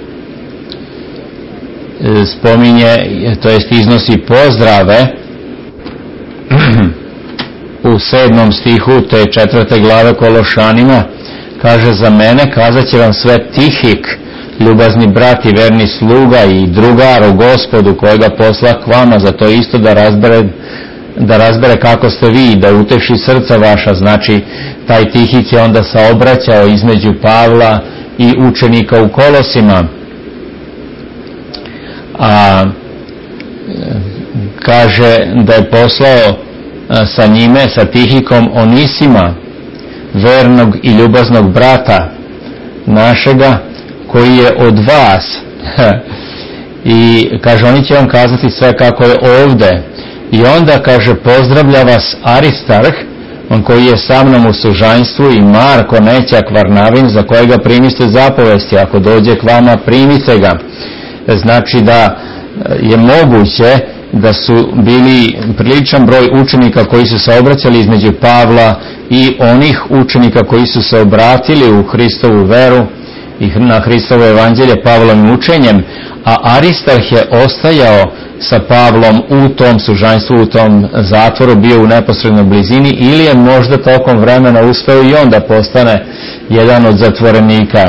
spominje, to jest iznosi pozdrave u sedmom stihu te četvrte glave Kološanima, kaže: za mene kazat će vam sve Tihik, ljubazni brat i verni sluga i drugar u Gospodu, kojega posla k vama, za to isto da razbere, da razbere kako ste vi i da uteši srca vaša. Znači, taj Tihik je onda saobraćao između Pavla i učenika u Kolosima. A kaže da je poslao sa njime, sa Tihikom, Onisima, vernog i ljubaznog brata našega, koji je od vas. I kaže, oni će vam kazati sve kako je ovde. I onda kaže, pozdravlja vas Aristarh, on koji je sa mnom u sužanjstvu, i Marko, nećak Varnavin, za kojega primiste zapovesti, ako dođe k vama, primite ga. Znači da je moguće da su bili priličan broj učenika koji su se obraćali između Pavla i onih učenika koji su se obratili u Hristovu veru i na Hristovo evanđelje Pavlovim učenjem, a Aristarh je ostajao sa Pavlom u tom sužanjstvu, u tom zatvoru, bio u neposrednoj blizini, ili je možda tokom vremena uspeo i on da postane jedan od zatvorenika.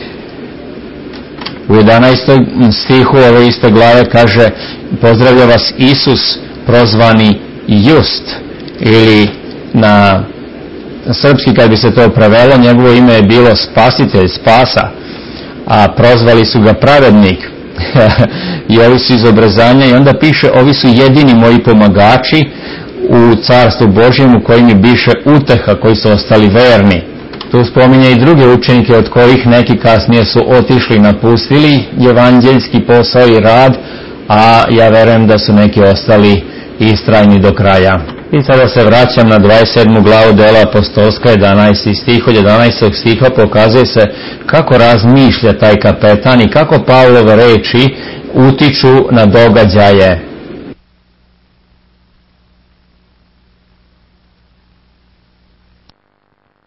U jedanaestom stihu ove iste glave kaže: pozdravlja vas Isus, prozvani Just, ili na srpski kad bi se to prevelo, njegovo ime je bilo Spasitelj, Spasa, a prozvali su ga Pravednik. I ovi su iz obrezanja, i onda piše: ovi su jedini moji pomagači u Carstvu Božjem, u kojim je biše uteha, koji su ostali verni. Tu spominje i druge učenike, od kojih neki kasnije su otišli, napustili evanđeljski posao i rad, a ja verujem da su neki ostali istrajni do kraja. I sada se vraćam na dvadeset sedmu glavu dela apostolska, jedanaesti stih. Od jedanaestog stiha pokazuje se kako razmišlja taj kapetan i kako Pavlove reči utiču na događaje.